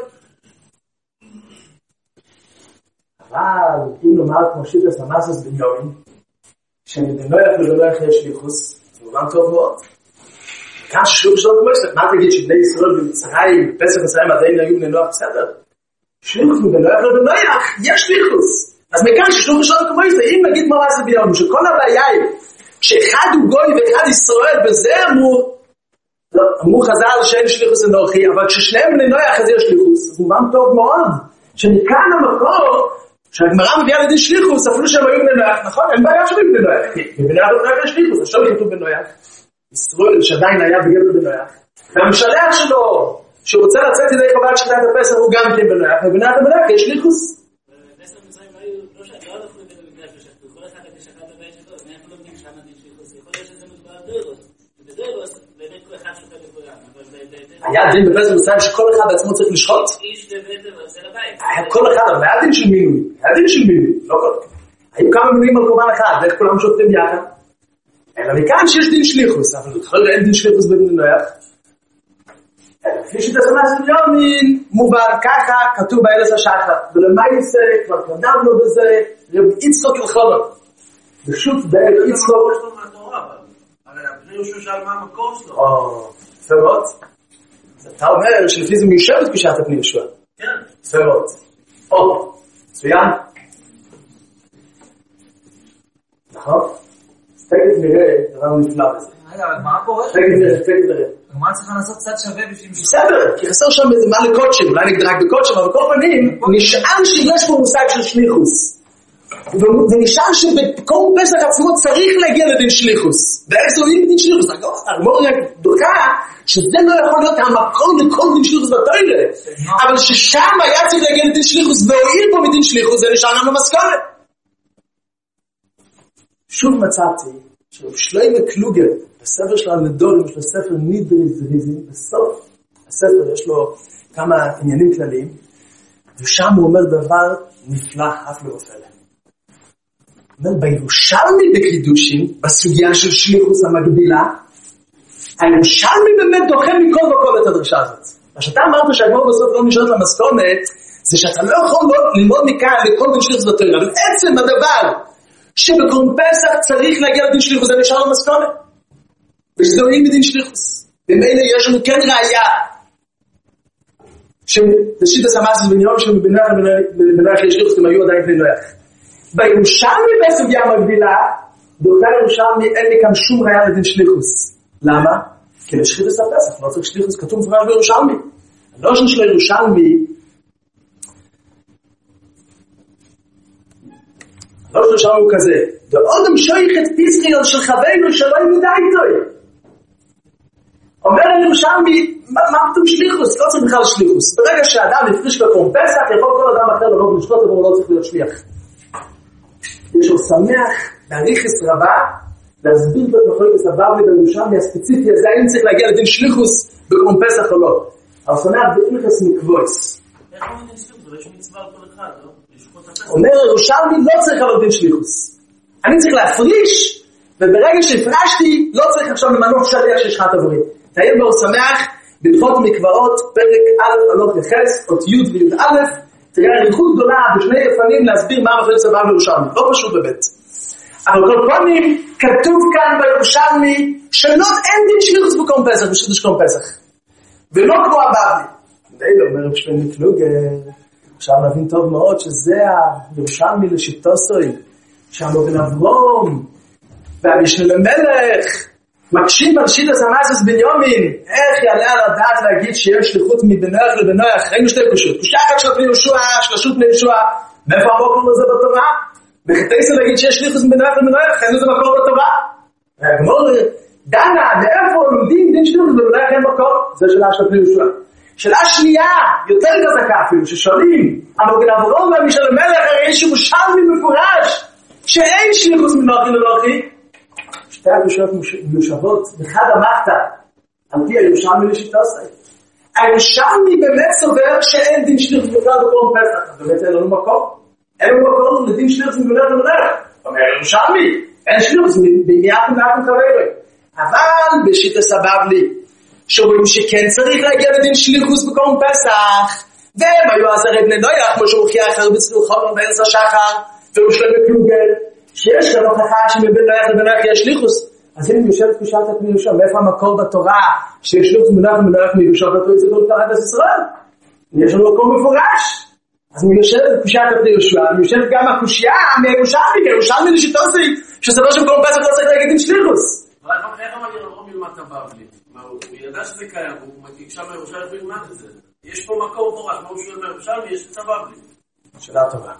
אבל אם נאמר כמו שיטס המסוס בנימין, שבבן נויח ובבן נויח יש שליחוס, זה מובן טוב מאוד. כאן ששלוח שלו כמו ישראל, מה תגיד שבני ישראל במצרים, פסח מצרים עדיין היו בני נויח בסדר? שליחוס מבן נויח ובן נויח, יש שליחוס. אז מכאן ששלוח שלו כמו ישראל, אם נגיד מה זה ביום, שכל הבעיה היא, כשאחד הוא גוי ואחד ישראל, וזה אמרו, לא, אמרו חז"ל שאין שליחוס אנוכי, אבל כששניהם בני נויח אז יש שליחוס. אז מובן טוב מאוד, שמכאן המקור, שהגמרא מביאה לדין שליחוס, אפילו שהם היו בני נויח, נכון? אין בעיה שהם בני נויח, כי בני נויח יש שליחוס, עכשיו כתוב בני נויח. ישראל שעדיין היה בגדר בן נויח, והמשלח שלו, שהוא רוצה לצאת ידי חובת שחיטת הפסח, הוא גם כן בן נויח, ובנת בן נויח יש שליחוס. בפסח מצרים היו, לא שחטו, לא הלכו לבית המקדש ושחטו, כל אחד את שחט בבית שלו, ואנחנו לא יודעים שם דין שליחוס, יכול להיות שזה מדובר על דוירוס, ובדוירוס באמת כל אחד שוחט לכולם, אבל היה דין בפסח מצרים שכל אחד בעצמו צריך לשחוט? איש לבית ועושה לבית. כל אחד, אבל היה דין של מינוי, היה דין של מינוי, לא כל כך. היו כמה מינויים על קורבן אחד, ואיך כולם שוחטים יחד? אלא מכאן שיש דין שליחוס, אבל בכלל אין דין שליחוס בבן נויח. כפי שתסמס בנימין, מובן ככה, כתוב באילעזר השחר, ולמעשה כבר קדמנו בזה, רבי יצחק אלחולון. פשוט באל יצחק. יש לו מהתורה, אבל בני יהושע שאל מה המקור שלו. או, יפה מאוד. אתה אומר שלפי זה מיושב את קדושת בני יהושע. כן. יפה מאוד. או, מצוין. נכון? תגד נראה דבר נפלא בזה. רגע, אבל מה קורה? תגד נראה, תגד נראה. מה צריכה לעשות קצת שווה בשביל... בסדר, כי חסר שם איזה מה לקודשם, אולי נגד רק בקודשם, אבל בכל פנים, נשאר שיש פה מושג של שליחוס. ונשאר שבכל פסח עצמו צריך להגיע לדין שליחוס. ואיך זה עולים לדין שליחוס? הגמרא רק דוקה שזה לא יכול להיות המקור לכל דין שליחוס בתורה. אבל ששם היה צריך להגיע לדין שליחוס, והועיל פה מדין שליחוס, זה נשאר לנו מסכונת. שוב מצאתי ששלמה קלוגר, בספר שלו על נדורים, יש לו ספר נידרי זריזים, בסוף הספר יש לו כמה עניינים כלליים, ושם הוא אומר דבר נפלא, אף לא אופלה. הוא אומר, בירושלמי בקידושין, בסוגיה של שליחוס המקבילה, הירושלמי באמת דוחה מכל וכל את הדרשה הזאת. מה שאתה אמרת שהגמרא בסוף לא נשארת למסכונת, זה שאתה לא יכול ללמוד מכאן לכל דין שליחוס בתורה, אבל עצם הדבר, שבקורבן פסח צריך להגיע לדין שליחוס, זה נשאר למסכונת. ושזה עולים בדין שליחוס. במילא יש לנו כן ראייה, שבשיטת המסוס בנימין, שבנויח ובנויח יש שליחוס, הם היו עדיין בני נויח. בירושלמי בסוגיה המקבילה, באותה ירושלמי אין לי כאן שום ראייה לדין שליחוס. למה? כי לשחיתוס הפסח, לא צריך שליחוס, כתוב מפורש בירושלמי. הלושן של ירושלמי, הלושן של ירושלמי הוא כזה, ועודם שויך את פסחיון של חווינו שלא ימודע איתו. אומר ירושלמי, מה פתאום שליחוס? לא צריך בכלל שליחוס. ברגע שהאדם יפריש בקום פסח, יכול כל אדם אחר לבוא ולשתות, אבל הוא לא צריך להיות שליח. יש לו שמח, להריחס רבה, להסביר את מחלוקת הבבלי בירושלמי הספציפי הזה, האם צריך להגיע לדין שליחוס בקום פסח או לא. אבל שמח זה אילכס מקבויס. איך הוא מדין שליחוס? אבל יש מצווה על כל אחד, לא? אומר ירושלמי, לא צריך על דין שליחוס. אני צריך להפריש, וברגע שהפרשתי, לא צריך עכשיו למנות שליח של שחת עבורי. תהיל באור שמח, בלכות מקוואות, פרק א' הלוך יחס, אות י' וי' א', תראה ריחות גדולה בשני יפנים להסביר מה מחלוקת הבבלי בירושלמי. לא פשוט באמת. אבל כל פעמים כתוב כאן בירושלמי שלא אין דין שליחוס בקום פסח, בשביל קום פסח. ולא כמו הבבלי. די לא אומר בשביל פלוגר, עכשיו נבין טוב מאוד שזה הירושלמי לשיטוסוי, שהמוגן אברום, והמשנה למלך, מקשים על שיטת המסוס בנימין, איך יעלה על הדעת להגיד שיש שליחות מבנוח לבנוח, ראינו שתי קושות, קושה אחת של פני יהושע, שלושות פני יהושע, מאיפה המקור לזה בתורה? בחטאיסו להגיד שיש שליחות מבנוח לבנוח, אין לזה מקור בתורה? והגמור דנה, מאיפה לומדים דין שליחות בבנוח אין מקור? זה שאלה של פני יהושע. שאלה שנייה, יותר גזקה אפילו, ששואלים, המוגן אברום והמשנה למלך, הרי יש ירושלמי מפורש, שאין שליחות מבנוח לבנוחי, שתי הקושיות מיושבות, בחד המחתה, על פי הירושלמי לשיטוסי. הירושלמי באמת סובר שאין דין שליחוס בכלל בקום פסח, אז באמת אין לנו מקום. אין לנו מקום לדין שליחוס מבנח לבנח. אומר הירושלמי, אין שליחוס בעניין ומעט ומקווה. אבל בשיטת הבבלי, שאומרים שכן צריך להגיע לדין שליחוס בקום פסח, והם היו עזרי בני נויח, כמו שהוא הוכיח אחר בצריך חומר בארץ השחר, והוא שלם בקלוגל, שיש כאן הוכחה שמבין נויח לבנח יש שליחוס. אז אם יושבת קושת את מיושע, מאיפה המקור בתורה שיש שליחוס מבנח ומנויח מיושע, ואתה יוצא כל תורת ישראל? יש לנו מקום מפורש. אז מיושבת קושת את מיושע, מיושבת גם הקושייה מירושלמי, ירושלמי לשיטוסי, שזה לא שמקום פסח לא צריך להגיד עם שליחוס. אבל איך אמר ירום ילמד את הבבלי? הוא ידע שזה קיים, הוא מקשה מירושלמי וילמד את זה. יש פה מקור מפורש, מה הוא שואל מירושלמי, יש את הבבלי. שאלה טובה.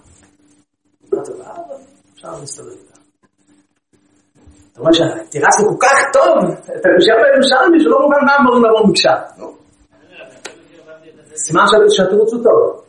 שאלה טובה, אבל אפשר להסתדר איתה. אתה אומר שהתירס הוא כל כך טוב, אתה קושייה בירושלמי שלא מובן מה אמורים לעבור בקשה. סימן שהתירוץ הוא טוב.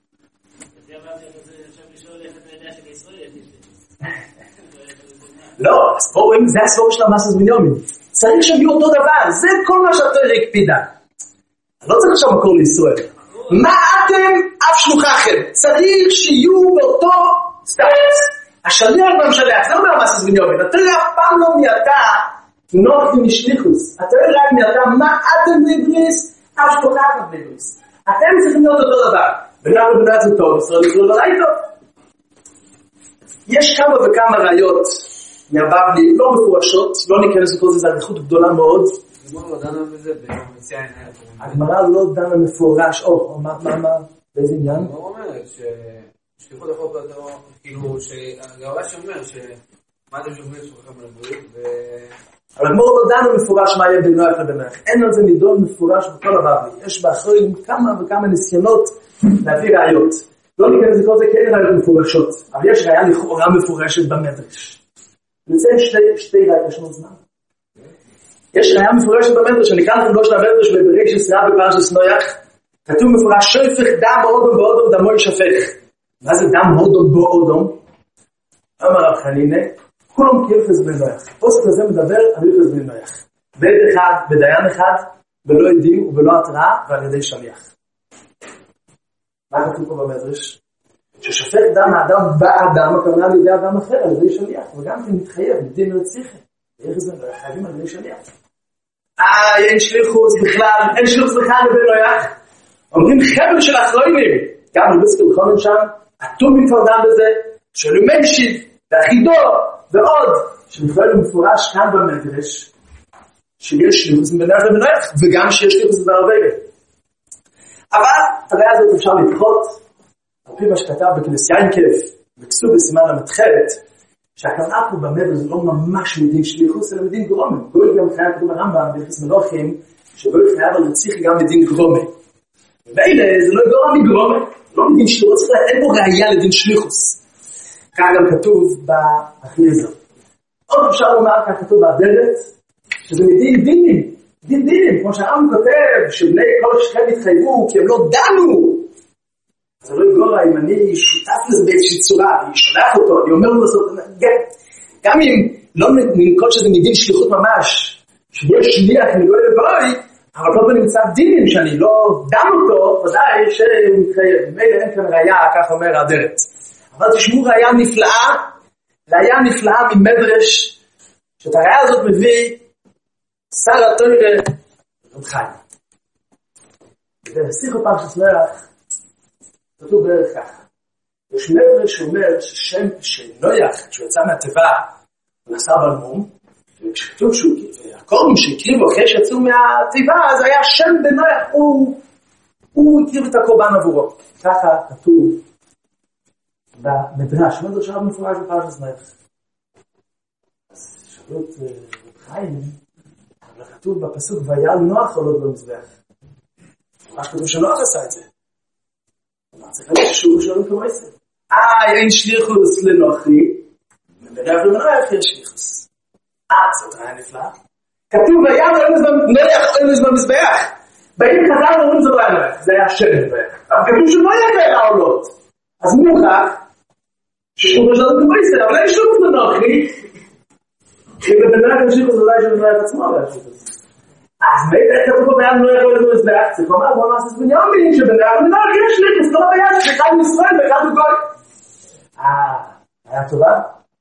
לא, הסבור, זה הסבור של המסוס בנימין. צריך שהם יהיו אותו דבר, זה כל מה שהתורה הקפידה. לא צריך עכשיו מקור לישראל. מה אתם אף שלוחכם? צריך שיהיו באותו סטטוס. השליח והמשלח, זה לא אומר המסוס בנימין. התורה אף פעם לא מייתה נוח ומשליחוס. התורה רק מייתה מה אתם בבריס, אף שלוחכם בבריס. אתם צריכים להיות אותו דבר. בנאר ובנאר זה טוב, ישראל יקרו לא ראי טוב. יש כמה וכמה ראיות מהבבלי, לא מפורשות, לא ניכנס לכל זה, זה עריכות גדולה מאוד. הגמרא לא דנה בזה במציאה עיניה. הגמרא לא דנה מפורש, או, מה, מה, מה, באיזה עניין? הגמרא אומרת ששליחות החוק בתורה, כאילו, שהגאולה שאומר שמה אתם שומעים שוכחם על הבריאות, ו... אבל הגמרא לא דנה מפורש מה יהיה בנוח לבנח. אין על זה נידון מפורש בכל הבבלי. יש באחרים כמה וכמה ניסיונות להביא ראיות. לא ניכנס לכל זה כי אין ראיות מפורשות, אבל יש ראיה לכאורה מפורשת במדרש. נציין שתי, שתי ראיות, יש לנו זמן. יש ראיה מפורשת במדרש, שנקרא לכם של המדרש בבריש ישראל בפרשת נויח, כתוב מפורש, שופך דם באודום באודום דמו ישפך. מה זה דם באודום באודום? אמר רב חנינא, כולם כילכס בן נויח. פוסק הזה מדבר על ילכס בן נויח. בית אחד, בדיין אחד, בלא עדים ובלא התראה, ועל ידי שליח. מה כתוב פה במדרש? ששופך דם האדם באדם, הכוונה על ידי אדם אחר, על ידי שליח, וגם זה מתחייב, מדין לציחה. איך זה לא חייבים על ידי שליח? אה, אין שליחוס בכלל, אין שליחוס בכלל לבן נויח. אומרים חבר של אחרונים, גם בבסקל חונן שם, אטומי כבר דם בזה, שואלים משיב, ואחידו, ועוד, שנפעל מפורש כאן במדרש, שיש שליחוס מבן נויח, וגם שיש שליחוס בערבי. אבל, את הראיה הזאת אפשר לדחות, על פי מה שכתב בכנסיין כיף, בכסוב בסימן המתחלת, שהכוונה פה במבל זה לא ממש מדין שליחוס, אלא מדין גרומה. גוי גם חייב כתוב הרמב"ם, ביחס מלוכים, שגוי חייב על רציך גם מדין גרומה. ובאלה זה לא גורם מגרומה, לא מדין שליחוס, אין בו ראייה לדין שליחוס. כך גם כתוב באחריזר. עוד אפשר לומר, כך כתוב באדרת, שזה מדין דינים, דין דינים, כמו שהרמב"ם כותב, שבני כל שכם התחייבו, כי הם לא דנו. זה לא יגור אם אני שותף לזה באיזושהי צורה, אני שולח אותו, אני אומר לו לעשות, גם אם לא ננקוד שזה מדין שליחות ממש, שיש שליח מגוי לגוי, אבל לא נמצא דינים שאני לא דם אותו, ודאי שהוא מתחייב, מילא אין כאן ראייה, כך אומר האדרת. אבל תשמעו ראייה נפלאה, ראייה נפלאה ממדרש, שאת הראייה הזאת מביא שר התורה רב חיים. ושיח הפעם שסלח, כתוב בערך ככה. יש מדרש שאומר ששם שנויח, כשהוא יצא מהטבע, הוא נסע בלמום, וכשכתוב שהוא, והקוראים שהקריבו אחרי שיצאו מהטבע, אז היה שם בנויח, הוא, הוא הקריב את הקורבן עבורו. ככה כתוב במדרש, מדרש הרב מפורש בפרשת נויח. אז שאלו את רב חיים, אבל כתוב בפסוק, ויעל נוח עולות במזבח. ממש כתוב שנוח עשה את זה. זה כאן שוב שלום כמו עשר. אה, אין שליחוס לנוחי, ובדרך למנוח יש שליחוס. אה, זאת רעיה נפלאה. כתוב, ויעל נוח במזבח. באים חזר ואומרים זה לא היה נוח, זה היה שם נוח. אבל כתוב שלא היה כאלה העולות. אז מוכח, ששוב שלום כמו עשר, אבל אין שליחוס לנוחי. כי בדרך יש שליחוס אולי שנוח עצמו לא היה שליחוס. אז מילא איך כתוב פה ביד לא יכול לדבר את זה, זה כלומר, בוא נעשה בנימין, שבדרך מנהל יש שליחוס, לא ביד, שאחד מישראל ואחד הוא גוי. אה, היה טובה?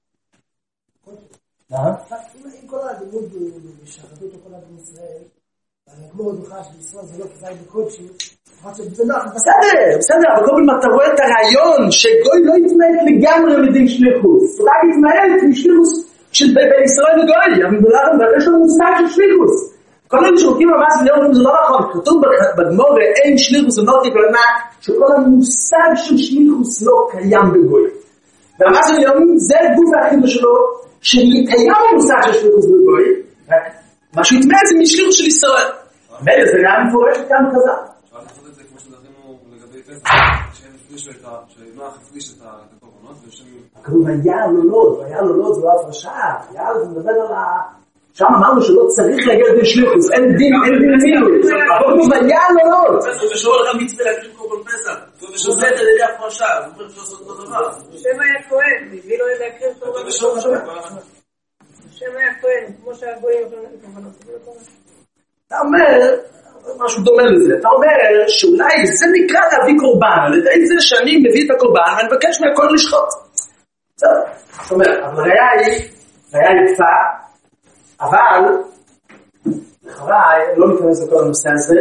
מה? אם כל הלימוד בשחדות או כל הלימוד ישראל, אני אגמור עוד בכלל שבישראל זה לא כדאי בקודשי, זה נוח. בסדר, בסדר, אבל כל פעם אתה רואה את הרעיון שגוי לא יתמעט לגמרי מדין שליחוס, רק יתמעט משליחוס של בישראל וגוי, אבל יש לנו מושג של שליחוס. כל אלה שרוקים ממש ליום זה לא נכון, כתוב בגמור אין שליחוס ונוטי כלמה שכל המושג של שליחוס לא קיים בגוי. וממש ליום זה גוף האחידו שלו שקיים המושג של שליחוס בגוי, רק מה שהוא יתמד זה משליחוס של ישראל. מילא זה היה מפורשת כאן חזר. אפשר לעשות את זה כמו שדחינו לגבי פסח, שהם הפרישו את ה... שנוח הפריש את הקורבנות ושהם... כתוב היה לולוד, היה לולוד זה לא הפרשה, היה לולוד זה מדבר על ה... שם אמרנו שלא צריך להגיע לדין שליחוס, אין דין, אין דין מילוי. אבל הוא היה לולוד. ושאול לך מצווה להקריב קורבן פסח. ושעושה את ידי הפרשה, אז הוא אומר אפשר לעשות אותו דבר. שם היה כהן, מביא לו להקריב קורבן פסח. שם היה כהן, כמו שהגויים יכולים להקריב קורבנות. אתה אומר, משהו דומה לזה, אתה אומר שאולי זה נקרא להביא קורבן, על ידי זה שאני מביא את הקורבן ואני מבקש מהכל לשחוט. בסדר, זאת אומרת, אבל הראיה היא, הראיה יפה, אבל, לחבריי, לא ניכנס לכל הנושא הזה,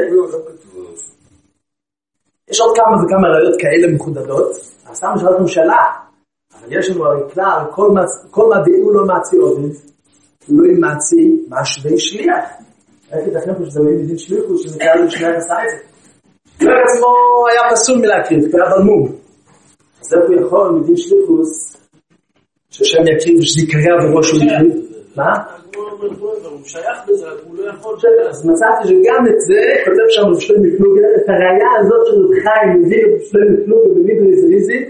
יש עוד כמה וכמה ראיות כאלה מחודדות, אז סתם שאלת ממשלה, אבל יש לנו הרי כלל, כל מה דעו לא מעצי עובד, לא ימצי מה שווה שליח. איך יתכן פה שזה לא יהיה מדין שליחוס, שנקרא לו שליח עשה את זה. לא עצמו היה פסול מלהקריב, כי היה בלמום. אז איך הוא יכול מדין שליחוס, ששם יקריב שזה יקרה בראש הוא יקריב? מה? הוא שייך בזה, הוא לא יכול... אז מצאתי שגם את זה, כותב שם בשלום מפלוגה, את הראייה הזאת של חיים מביא בשלום מפלוגה במידרי זריזי,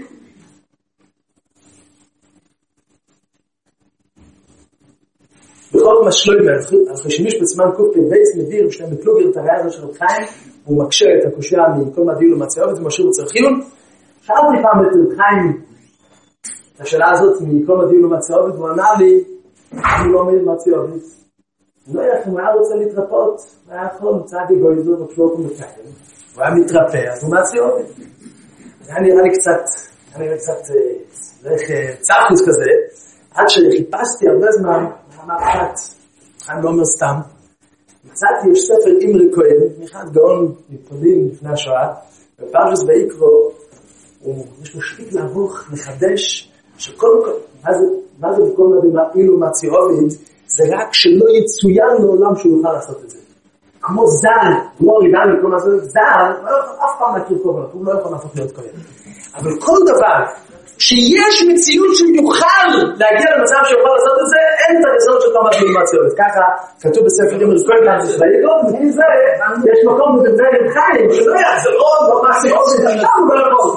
בכל מה שלוי על חשמיש בצמן קופי בייס מביא בשלום מפלוגה את הראייה הזאת של חיים, הוא מקשר את הקושייה מכל מה דיולו מצאוב, זה משאיר בצרחיון. שאלתי פעם את חיים, את השאלה הזאת מכל מה דיולו מצאוב, והוא ענה לי, אני לא אומר מצאוב, לא היה אם הוא היה רוצה להתרפות, הוא היה יכול מצד אגויזו וכלוק ומתקדם, הוא היה מתרפא, אז הוא מעשי עובד. זה היה נראה לי קצת, היה נראה קצת צרקוס כזה, עד שחיפשתי הרבה זמן, אמר קצת, אני לא אומר סתם, מצאתי יש ספר אימרי כהן, אחד גאון מפולין לפני השואה, בפרשס ויקרו, יש לו שפיק לעבוך, לחדש, שקודם כל, מה זה בכל מה אילו מעשי עובד, זה רק שלא יצוין לעולם שהוא יוכל לעשות את זה. כמו זר, כמו רידן, כמו זר, זר, אף פעם להכיר קורבנות, הוא לא יכול לעשות להיות כהן. אבל כל דבר שיש מציאות שהוא יוכל להגיע למצב שיוכל לעשות את זה, אין את היסוד של תורת מינימציות. ככה כתוב בספר ימר סקויל קאנטס לאיגוד, וכי זה, יש מקום בדברי רב חיים, שלא יחזור, ממש מאוד משם, הוא לא יכול.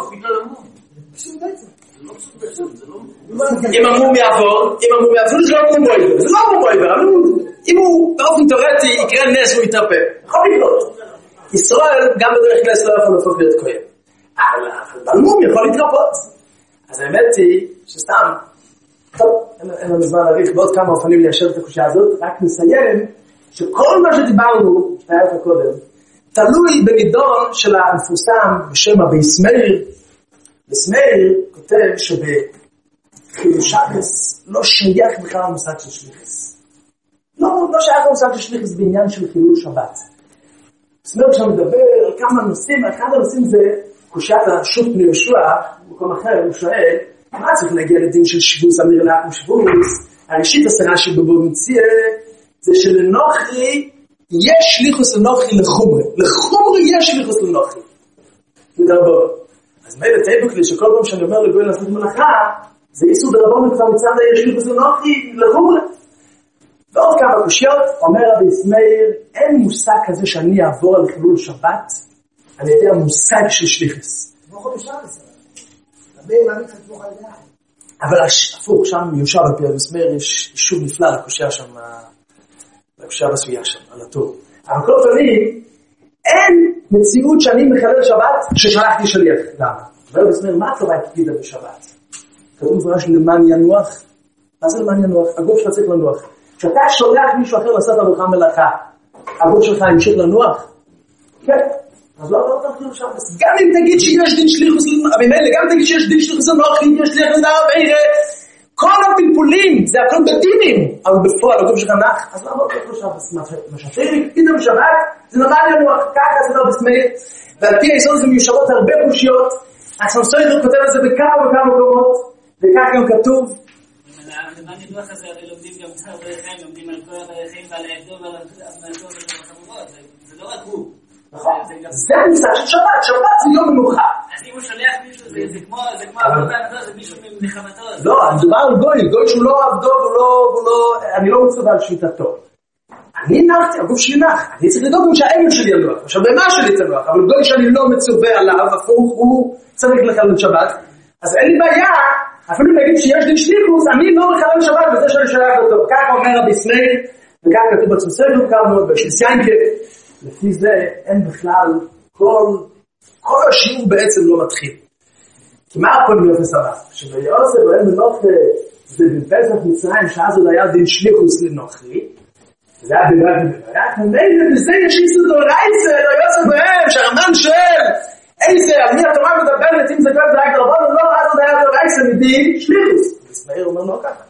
אם המום יעבור, אם המום יעבור, זה לא מום בויבר, זה לא מום בויבר, אם הוא באופן תיאורטי יקרה נס והוא יתרפא, יכול לקרות. ישראל גם בדרך כלל לא יכול להפוך להיות כהן. אבל מום יכול להתרפות. אז האמת היא שסתם, טוב, אין לנו זמן להריך בעוד כמה אופנים ליישר את הקושיה הזאת, רק נסיים שכל מה שדיברנו, שהיה לך קודם, תלוי בנידון של המפורסם בשם הבייס מאיר. בייס מאיר כותב שבחילושקס לא שייך בכלל המושג של שליחס. לא, לא שייך המושג של שליחס בעניין של חילול שבת. בייס מאיר שם מדבר על כמה נושאים, אחד הנושאים זה קושיית השו"ת בני יהושע, במקום אחר, הוא שואל, מה צריך להגיע לדין של שבוס, אמיר לאחם שבוס? הראשית הסרה שבבוא מציע, זה שלנוחי יש שליחוס לנוחי לחומרי. לחומרי יש שליחוס לנוחי. מדרבון. אז מה לתאבוק לי שכל פעם שאני אומר לגוי לעשות מלאכה, זה איסור דרבון כבר מצד יש שליחוס לנוחי לחומרי. ועוד כמה קושיות, אומר רבי מאיר, אין מושג כזה שאני אעבור על חילול שבת, על ידי המושג של שליחס. אבל הפוך, שם מיושב על פי רבי מאיר, יש אישור נפלא לקושיה שם, לקושיה בסויה שם, על התור. אבל כל פעמים, אין מציאות שאני מחלל שבת ששלחתי שליח. למה? רבי מאיר, מה התורה התגידה בשבת? כתוב מפורש למען ינוח. מה זה למען ינוח? הגוף שלך צריך לנוח. כשאתה שולח מישהו אחר לעשות עבורך מלאכה, הגוף שלך ימשיך לנוח? כן. אז לא, לא תחזור שם. גם אם תגיד שיש דין שליחוס לנוח, גם אם תגיד שיש דין שליחוס לנוח, אם יש שליח לנוח, כל הפלפולים, זה הכל בדינים, אבל בפועל, הגוף שלך נח, אז למה לא תחזור שם? מה שאפשר, פיתה בשבת, זה נורא ינוח, ככה זה לא בסמאיר, ועל פי היסוד זה מיושבות הרבה קושיות, הסמסוידר כותב את זה בכמה וכמה מקומות, וכך גם כתוב, מה נדוח הזה, הרי לומדים גם קצת דרכיים, לומדים על כל הדרכים ועל ההבדל ועל ההבדל והחמורות, זה לא רק הוא. זה המושג של שבת, שבת זה יום מנוחה. אז אם הוא שולח מישהו, זה כמו עבודה, זה מישהו מחמתו. לא, מדובר על גוי, גוי שהוא לא עבדו, אני לא מצווה על שליטתו. אני נחתי, הגוף שלי נח, אני צריך לדאוג גם שהאגל שלי ינוח, עכשיו במה שלי תנוח, אבל גוי שאני לא מצווה עליו, הפוך הוא צריך לחלל שבת, אז אין לי בעיה, אפילו נגיד שיש דין שליחוס, אני לא מחלל שבת בזה שאני שולח אותו. כך אומר רבי מאיר, וכך כתוב בצמסוידר, וכך מאוד בשלסיינקה. לפי זה אין בכלל, כל, כל השיעור בעצם לא מתחיל. כי מה הכל מיוחס הבא? שביוסף ואין מנוחי, זה בפסח מצרים, שאז עוד היה דין שליחוס לנוחי, זה היה בגלל בגלל, ומילא בזה יש איסור דאורייתא, ליוסף ואין, שהרמן שואל, איזה, על מי התורה מדברת, אם זה כבר זה רק דרבון, או לא, אז עוד היה דאורייתא מדין שליחוס. וסמאיר אומר לא ככה.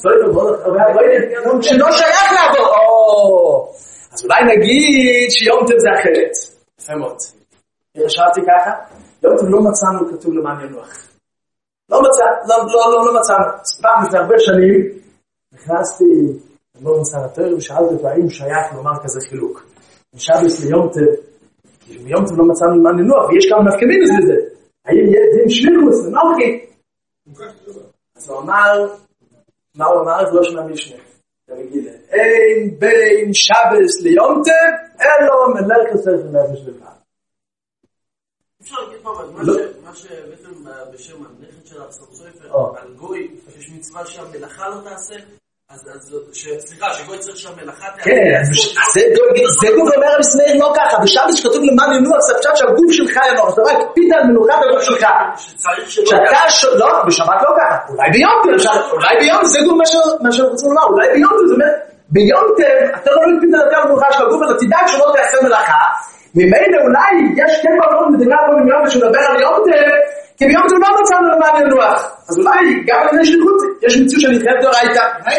שלא שייך לעבור, אז אולי נגיד שיום טוב זה אחרת. יפה מאוד. הרשעתי ככה, יום טוב לא מצאנו כתוב למען ינוח. לא מצאנו, לא, לא, לא, לא מצאנו. פעם לפני הרבה שנים, נכנסתי למור מצאנו התואר, ושאלתי אותו האם שייך לומר כזה חילוק. נשאלתי ליום טוב, כי ביום טוב לא מצאנו למען ינוח, ויש כמה נפקמינוס בזה. האם יהיה דין שליחוס לנוחי? אז הוא אמר, מה הוא אמר? זה לא שנה משנה. אין בין שבס ליום טוב, אלו מלאכת ספר נפש לבד. אפשר להגיד פה, מה שבעצם בשם הנכד של הסמסויפר, על גוי, יש מצווה שהמלאכה לא תעשה, אז סליחה, שגוי צריך שהמלאכה תעשה. כן, זה גוף אומר המסמאיר לא ככה, בשבס שכתוב למען ינוח, זה עכשיו שהגוף שלך ינוח, אז אתה רק פיתה על מנוחה בגוף שלך. שאתה, לא, בשבת לא ככה, אולי ביום טוב, אולי ביום, זה גוף מה שאנחנו רוצים לומר, אולי ביום טוב, זאת אומרת, ביום טוב, אתה לא פיתה על המנוחה של הגוף, אתה תדאג שלא תעשה מלאכה, ממילא אולי יש כן בעלות מדינה פה במיום שמדבר על יום טוב, כי ביום טוב לא מצאנו למען ינוח. אז אולי גם על יש שליחות, יש מציאות של נתחייב דאורייתא. אולי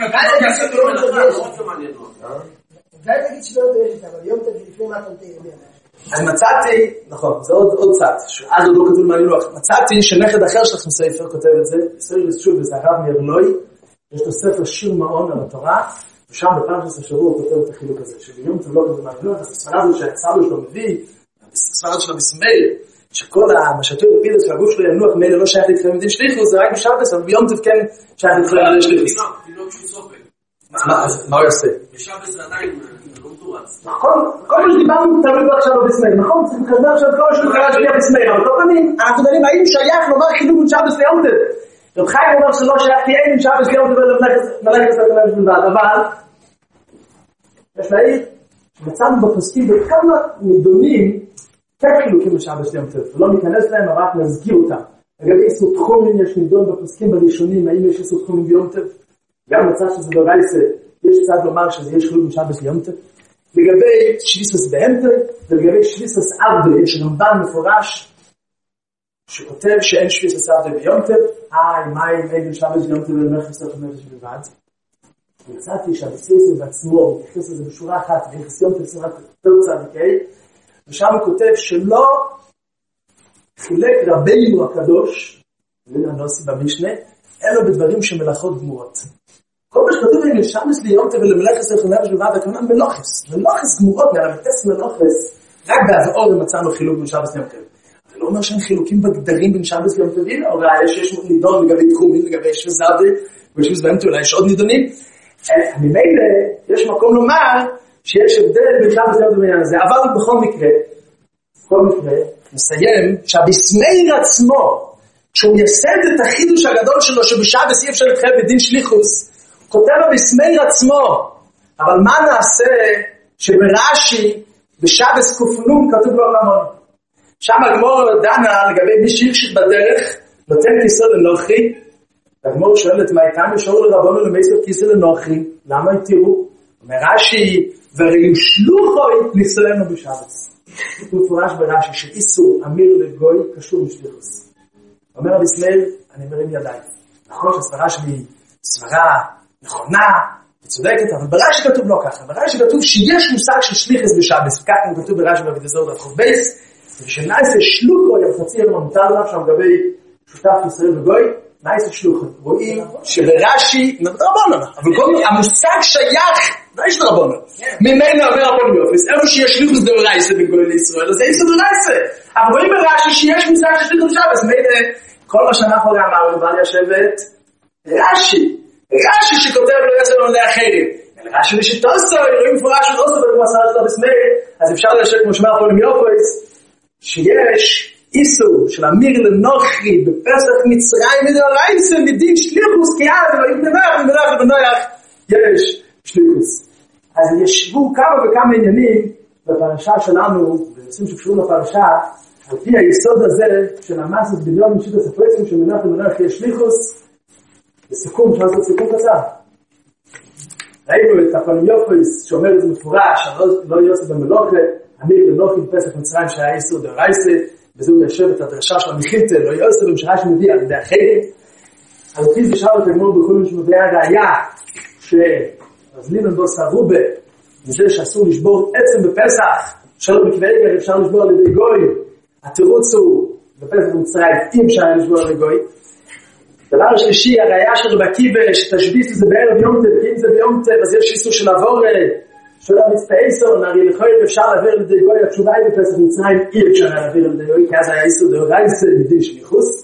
תגיד שלא דאורייתא, אבל יום טוב לפני מה אתה תהיה. אני מצאתי, נכון, זה עוד צד, אז עוד לא כתוב למען ינוח. מצאתי שנכד אחר שלכם ספר כותב את זה, ספר שוב, וזה הרב מירלוי, יש לו ספר שיר מעון על התורה, ושם בפעם של שבוע הוא כותב את החילוק הזה, שביום טוב לא כתוב למען ינוח, אז הספרה הזו שהסבא שלו מביא, הספרה הזו של המסמאיר, שכל המשתות פילס והגוף שלו ינוח, מילא לא שייך להתחיל מדין שליחוס, זה רק בשבס, אבל ביום טוב כן שייך להתחיל מדין שליחוס. תינוק שהוא סופק. אז מה הוא יעשה? בשבס זה עדיין לא מתורץ. נכון, כל מה שדיברנו תלוי בו עכשיו בסמיר, נכון? צריך לחזר עכשיו כל מה שהוא קרא שביע בסמיר, אבל כל פנים, אנחנו דנים האם שייך לומר חילוק בין שבס ליום טוב. רב חיים אומר שלא שייך כי אין שבס ליום טוב ולמלאכת סכנה בלבד, אבל יש להעיר שמצאנו בפוסקים בכמה נידונים כן חילוקים בשבס ליום טוב, ולא ניכנס להם, אבל רק נזכיר אותם. לגבי איסור תחומים יש נידון בפוסקים בראשונים, האם יש איסור תחומים ביום טוב? גם מצא שזה ברייסה, יש צד לומר שזה יש חילוק בשבס ליום טוב. לגבי שליסוס בהמטר, ולגבי שליסוס אבדה, יש רמב"ן מפורש, שכותב שאין שליסוס אבדה ביום טוב, היי, מים, אין שבס ליום טוב ולמלך לסוף הנפש בלבד. מצאתי שהבסיסו בעצמו, מתייחס לזה בשורה אחת, ויחס יום טוב סורת תרצה וכי, ושם הוא כותב שלא חילק רבינו הקדוש, וזה הנוסי במשנה, אלו בדברים שמלאכות גמורות. כל מה שכתוב לי לשמש ליום טוב ולמלך לסוף הנפש בלבד, הכוונה מלוכס, מלוכס גמורות, מהרבטס מלוכס, רק בעזור מצאנו חילוק בין שבס ליום טוב. זה לא אומר שאין חילוקים בגדרים בין שבס ליום טוב, או ראיה שיש נידון לגבי תחומים, לגבי שווה זרדי, ושווה בהמטר, אולי יש עוד נידונים. ממילא יש מקום לומר שיש הבדל בין שבס ליום טוב בעניין הזה, אבל בכל מקרה, בכל מקרה, נסיים שהבסמיר עצמו, כשהוא יסד את החידוש הגדול שלו, שבשבס אי אפשר להתחייב בדין שליחוס, הוא כותב הבסמיר עצמו, אבל מה נעשה שברש"י, בשבס קופנום כתוב לו המון. שם הגמור דנה לגבי מי שהרשית בדרך, נותן כיסו לנוחי, והגמור שואלת מה איתם ישארו לרבונו למייסר כיסו לנוחי, למה יתירו? אומר רש"י, וראו שלוחוי לסלם לו בשבס. הוא מפורש ברש"י שאיסור אמיר לגוי קשור משליחוס. אומר רבי סמיר, אני מרים ידיים. נכון שהסברה שלי סברה נכונה וצודקת, אבל ברש"י כתוב לא ככה. ברש"י כתוב שיש מושג של שליחס בשבס, וכך הוא כתוב ברש"י בבית הזוהר דף חובייס, ושנעשה שלוחו יחצי אלו מותר עליו שם גבי שותף ישראל וגוי, נעשה שלוחו. רואים שברש"י, רבונו, אבל כל המושג שייך, לא יש לרבונו. ממנו אומר רבונו יופס, איפה שיש שליחוס דאורייסה בגוי לישראל, אז זה איסור דאורייסה. אבל רואים ברש"י שיש מושג של שליחוס בשבס, מילא כל מה שאנחנו אמרנו, בעל ישבת, רש"י, רש"י שכותב לא יעשה לו לאחרים. רש"י לשיטוסו, רואים מפורש של אוסו, וכמו עשרה שלו בסמי, אז אפשר לשאול כמו שמר פה למיופויס, שיש איסור של אמיר לנוחי בפסח מצרים מדאורייסה מדין שליחוס כי אז לא יתנבר ומלך ובנויח יש שליחוס. אז ישבו כמה וכמה עניינים בפרשה שלנו, בנושאים שקשורים לפרשה, על פי היסוד הזה של המסת בדיון משיט הספרסים שמלך ובנויח יש שליחוס, לסיכום, אפשר לעשות סיכום קצר. ראינו את הפלמיופויס שאומר את זה מפורש, לא יוסף במלוכה, אמיר לנוחי בפסח מצרים שהיה איסור דאורייסה, וזה הוא יושב את הדרשה של המחילתא, לא יוסף במשרה שמביא על ידי אחרים. על פי זה שאל את הגמור בכל שמביא הראיה, שרזלין בו סרובה, מזה שאסור לשבור עצם בפסח, שלא מקווה אפשר לשבור על ידי גוי, התירוץ הוא בפסח מצרים, אם אפשר לשבור על ידי גוי. דבר השלישי, הראיה של רבי עקיבא, שתשביס זה בערב יום טוב, אם זה ביום טוב, אז יש איסור של עבור, של המצטעיסו, נראי לכוי אפשר להעביר לידי גוי, התשובה היא בפסח מצרים, אי אפשר להעביר לידי גוי, כי אז היה איסור דאורייסה מדין שליחוס.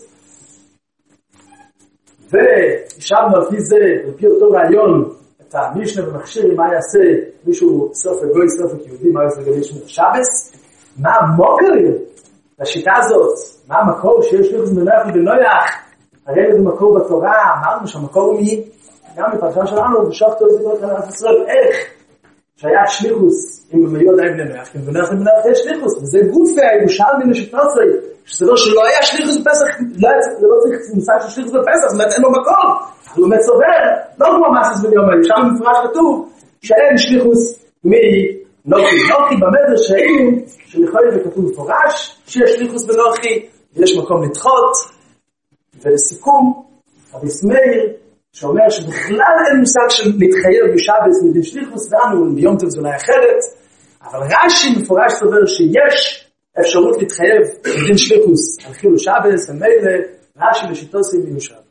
וישבנו על פי זה, על פי אותו רעיון, את המשנה במכשיר, מה יעשה מישהו סוף הגוי, סוף הכיהודי, מה יעשה לגבי שמירת שבס, מה המוקר לשיטה הזאת, מה המקור שיש שליחוס מנוח ובנויח, הרי זה מקור בתורה, אמרנו שהמקור הוא מי, גם בפרשה שלנו, ושוחטו את זכות על ישראל, איך? שהיה שליחוס עם המיוד האבן נוח, כי מבנח למנח יש שליחוס, וזה גופי הירושלמי לשתנוצרי, שזה לא שלא היה שליחוס בפסח, לא צריך מושג של שליחוס בפסח, זאת אומרת אין לו מקום, הוא באמת סובר, לא כמו מסס בניום האלה, שם מפורש כתוב, שאין שליחוס מנוחי, נוחי במדר שהאים, שלכוי וכתוב מפורש, שיש שליחוס בנוחי, ויש מקום לדחות, ולסיכום, רבי סמיר, שאומר שבכלל אין מושג של להתחייב בשבס מדין שליחוס, ואנו ביום טוב זה אולי אחרת, אבל רש"י מפורש סובר שיש אפשרות להתחייב מדין שליחוס על חילול שבס, ומילא רש"י לשיטוסי מיושב.